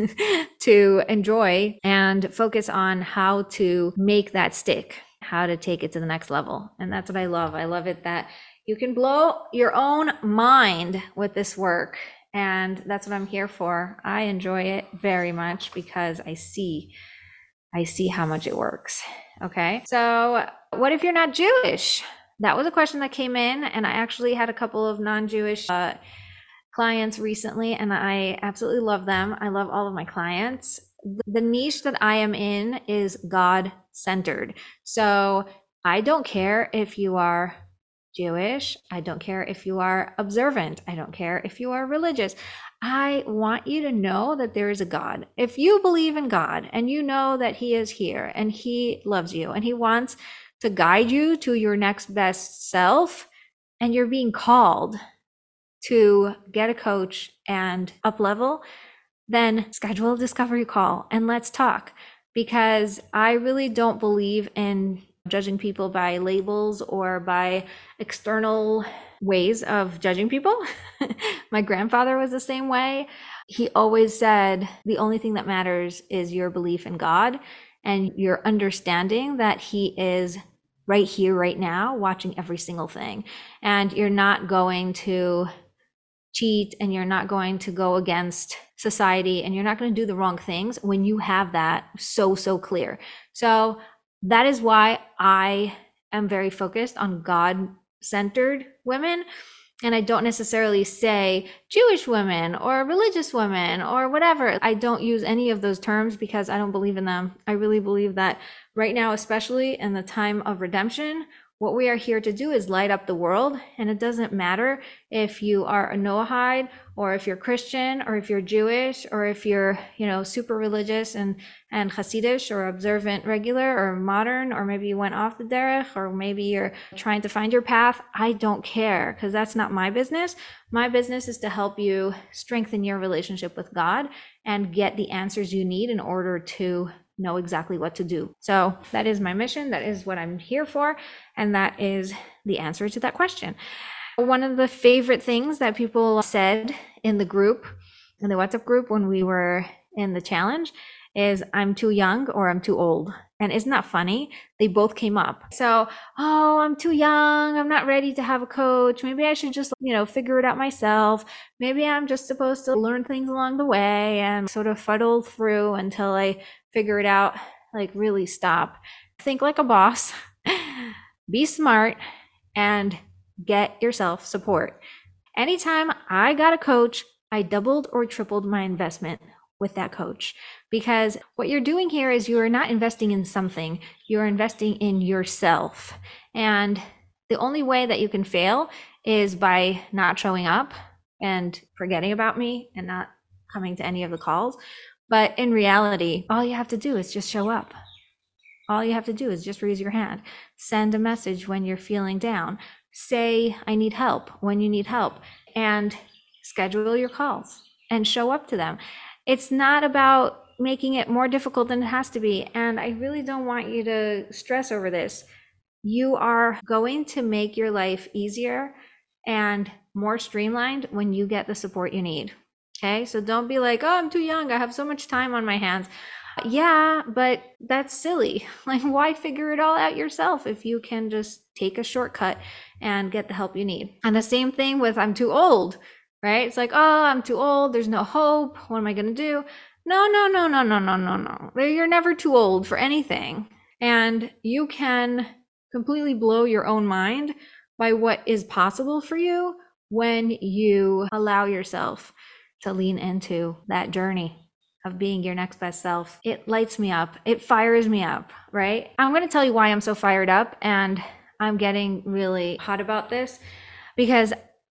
S1: to enjoy and focus on how to make that stick, how to take it to the next level. And that's what I love. I love it that you can blow your own mind with this work. And that's what I'm here for. I enjoy it very much because I see how much it works. Okay. So what if you're not Jewish? That was a question that came in, and I actually had a couple of non-Jewish clients recently, and I absolutely love them. I love all of my clients. The niche that I am in is God-centered. So I don't care if you are Jewish. I don't care if you are observant. I don't care if you are religious. I want you to know that there is a God. If you believe in God and you know that He is here and He loves you and He wants to guide you to your next best self, and you're being called to get a coach and up level, then schedule a discovery call and let's talk. Because I really don't believe in judging people by labels or by external ways of judging people. My grandfather was the same way. He always said the only thing that matters is your belief in God and your understanding that He is right here, right now, watching every single thing. And you're not going to cheat, and you're not going to go against society, and you're not going to do the wrong things when you have that so clear. So that is why I am very focused on God-centered women. And I don't necessarily say Jewish women or religious women or whatever. I don't use any of those terms because I don't believe in them. I really believe that right now, especially in the time of redemption, what we are here to do is light up the world. And it doesn't matter if you are a Noahide, or if you're Christian, or if you're Jewish, or if you're, super religious and Hasidish, or observant regular, or modern, or maybe you went off the derech, or maybe you're trying to find your path. I don't care, because that's not my business. My business is to help you strengthen your relationship with God and get the answers you need in order to know exactly what to do. So that is my mission. That is what I'm here for. And that is the answer to that question. One of the favorite things that people said in the group, in the WhatsApp group when we were in the challenge, is I'm too young or I'm too old. And isn't that funny? They both came up. So, I'm too young. I'm not ready to have a coach. Maybe I should just, figure it out myself. Maybe I'm just supposed to learn things along the way and sort of fuddle through until I figure it out. Like, really stop. Think like a boss. Be smart and get yourself support. Anytime I got a coach, I doubled or tripled my investment with that coach, because what you're doing here is you are not investing in something, you're investing in yourself. And the only way that you can fail is by not showing up and forgetting about me and not coming to any of the calls. But in reality, all you have to do is just show up. All you have to do is just raise your hand, send a message when you're feeling down, say, I need help when you need help, and schedule your calls and show up to them. It's not about making it more difficult than it has to be. And I really don't want you to stress over this. You are going to make your life easier and more streamlined when you get the support you need. Okay, so don't be like, I'm too young, I have so much time on my hands. Yeah, but that's silly. Like, why figure it all out yourself if you can just take a shortcut and get the help you need? And the same thing with I'm too old, right? It's like, I'm too old, there's no hope, what am I going to do? No. You're never too old for anything. And you can completely blow your own mind by what is possible for you when you allow yourself to lean into that journey of being your next best self. It lights me up. It fires me up, right? I'm going to tell you why I'm so fired up, and I'm getting really hot about this because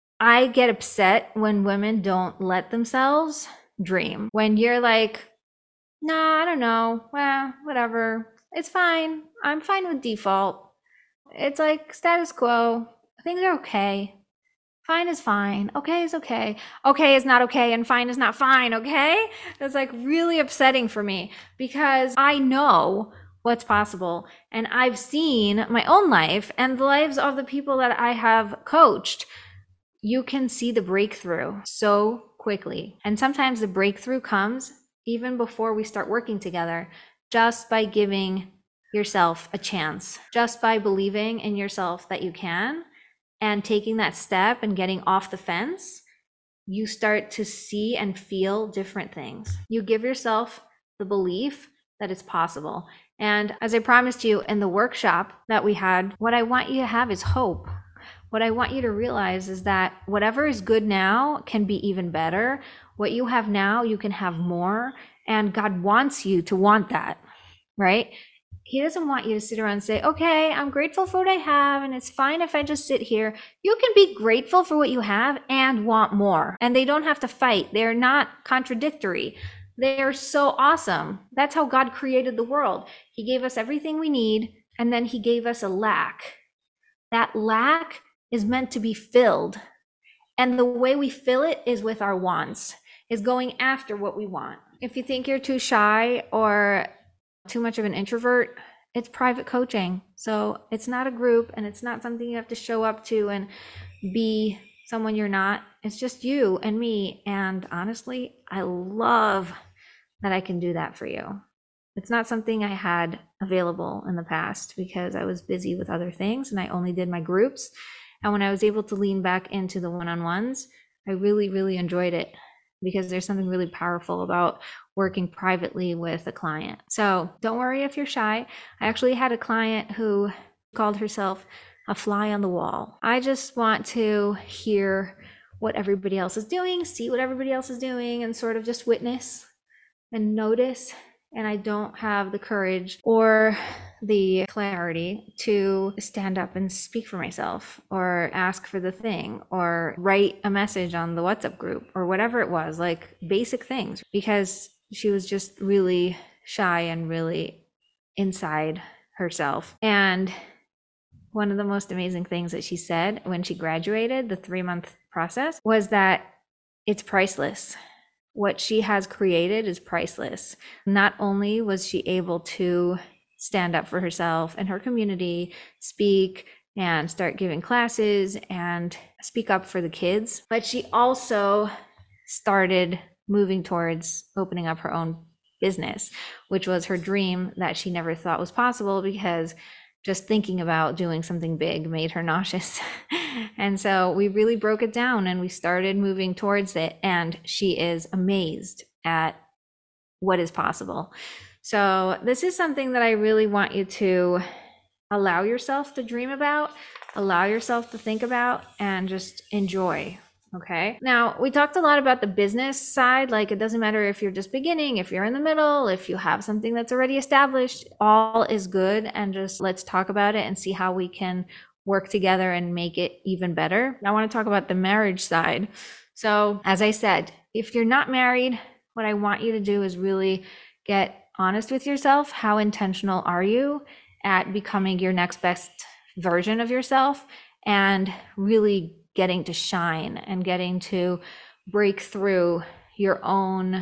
S1: I get upset when women don't let themselves dream. When you're like, nah, I don't know. Well, whatever. It's fine. I'm fine with default. It's like status quo. Things are okay. Fine is fine. Okay is okay. Okay is not okay, and fine is not fine, okay? That's like really upsetting for me because I know what's possible. And I've seen my own life and the lives of the people that I have coached. You can see the breakthrough so quickly. And sometimes the breakthrough comes even before we start working together, just by giving yourself a chance, just by believing in yourself that you can. And taking that step and getting off the fence, you start to see and feel different things. You give yourself the belief that it's possible. And as I promised you in the workshop that we had, what I want you to have is hope. What I want you to realize is that whatever is good now can be even better. What you have now, you can have more. And God wants you to want that, right? He doesn't want you to sit around and say, okay, I'm grateful for what I have, and it's fine if I just sit here. You can be grateful for what you have and want more. And they don't have to fight. They're not contradictory. They're so awesome. That's how God created the world. He gave us everything we need, and then he gave us a lack. That lack is meant to be filled. And the way we fill it is with our wants, is going after what we want. If you think you're too shy or too much of an introvert, it's private coaching. So it's not a group, and it's not something you have to show up to and be someone you're not. It's just you and me. And honestly, I love that I can do that for you. It's not something I had available in the past because I was busy with other things and I only did my groups. And when I was able to lean back into the one-on-ones, I really, really enjoyed it because there's something really powerful about working privately with a client. So don't worry if you're shy. I actually had a client who called herself a fly on the wall. I just want to hear what everybody else is doing, see what everybody else is doing, and sort of just witness and notice and I don't have the courage or the clarity to stand up and speak for myself or ask for the thing or write a message on the WhatsApp group or whatever it was, like basic things, because she was just really shy and really inside herself. And one of the most amazing things that she said when she graduated, the 3-month process, was that it's priceless. What she has created is priceless. Not only was she able to stand up for herself and her community, speak and start giving classes and speak up for the kids, but she also started moving towards opening up her own business, which was her dream that she never thought was possible because just thinking about doing something big made her nauseous. And so we really broke it down and we started moving towards it. And she is amazed at what is possible. So this is something that I really want you to allow yourself to dream about, allow yourself to think about, and just enjoy. Okay. Now, we talked a lot about the business side. Like, it doesn't matter if you're just beginning, if you're in the middle, if you have something that's already established, all is good. And just let's talk about it and see how we can work together and make it even better. I want to talk about the marriage side. So, as I said, if you're not married, what I want you to do is really get honest with yourself. How intentional are you at becoming your next best version of yourself and really getting to shine and getting to break through your own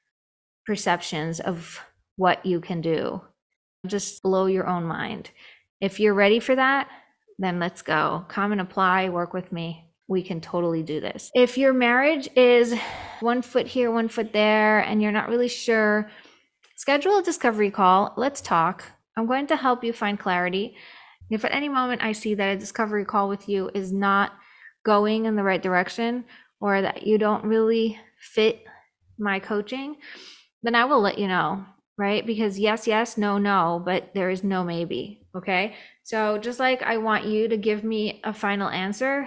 S1: perceptions of what you can do? Just blow your own mind. If you're ready for that, then let's go. Come and apply, work with me. We can totally do this. If your marriage is 1 foot here, 1 foot there, and you're not really sure, schedule a discovery call. Let's talk. I'm going to help you find clarity. If at any moment I see that a discovery call with you is not going in the right direction or that you don't really fit my coaching, then I will let you know, right? Because yes, yes, no, no, but there is no maybe. Okay. So just like I want you to give me a final answer,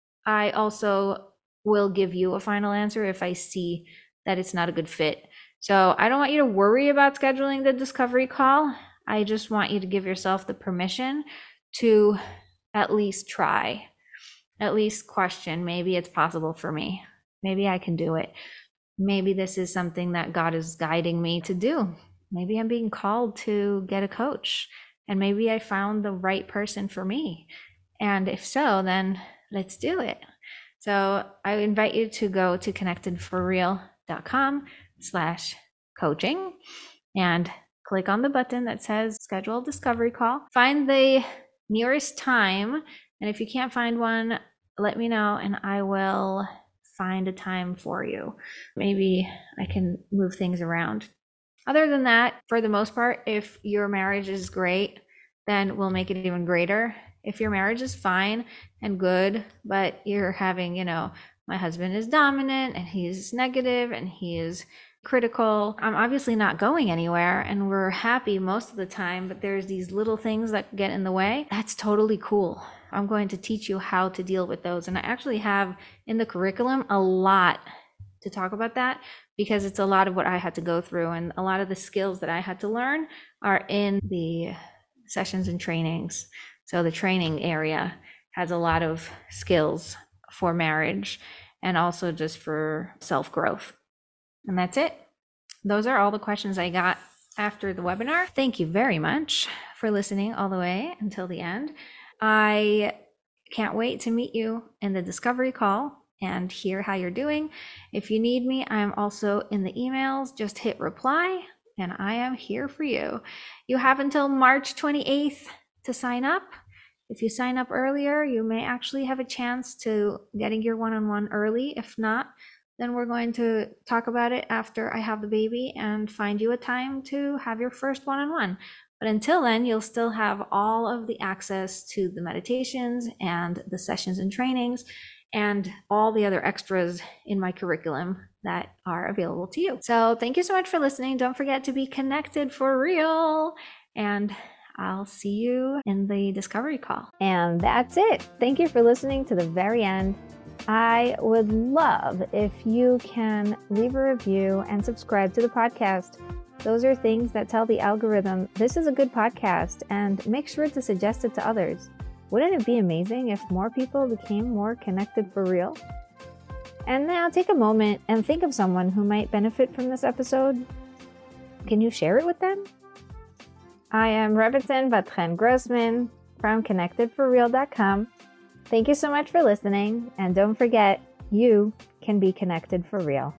S1: I also will give you a final answer if I see that it's not a good fit. So I don't want you to worry about scheduling the discovery call. I just want you to give yourself the permission to at least try, at least question. Maybe it's possible for me. Maybe I can do it. Maybe this is something that God is guiding me to do. Maybe I'm being called to get a coach, and maybe I found the right person for me. And if so, then let's do it. So I invite you to go to connectedforreal.com/coaching and click on the button that says schedule discovery call. Find the nearest time. And if you can't find one, let me know and I will find a time for you. Maybe I can move things around. Other than that, for the most part, if your marriage is great, then we'll make it even greater. If your marriage is fine and good, but you're having, my husband is dominant and he's negative and he is critical, I'm obviously not going anywhere and we're happy most of the time, but there's these little things that get in the way. That's totally cool. I'm going to teach you how to deal with those. And I actually have in the curriculum a lot to talk about that because it's a lot of what I had to go through, and a lot of the skills that I had to learn are in the sessions and trainings. So the training area has a lot of skills for marriage and also just for self-growth. And that's it. Those are all the questions I got after the webinar. Thank you very much for listening all the way until the end. I can't wait to meet you in the discovery call and hear how you're doing. If you need me, I'm also in the emails. Just hit reply and I am here for you. You have until March 28th to sign up. If you sign up earlier, you may actually have a chance to getting your one-on-one early. If not, then we're going to talk about it after I have the baby and find you a time to have your first one-on-one. But until then, you'll still have all of the access to the meditations and the sessions and trainings and all the other extras in my curriculum that are available to you. So thank you so much for listening. Don't forget to be connected for real. And I'll see you in the discovery call. And that's it. Thank you for listening to the very end. I would love if you can leave a review and subscribe to the podcast. Those are things that tell the algorithm this is a good podcast, and make sure to suggest it to others. Wouldn't it be amazing if more people became more connected for real? And now take a moment and think of someone who might benefit from this episode. Can you share it with them? I am Rebbetzin Vatchen Grossman from ConnectedForReal.com. Thank you so much for listening, and don't forget, you can be connected for real.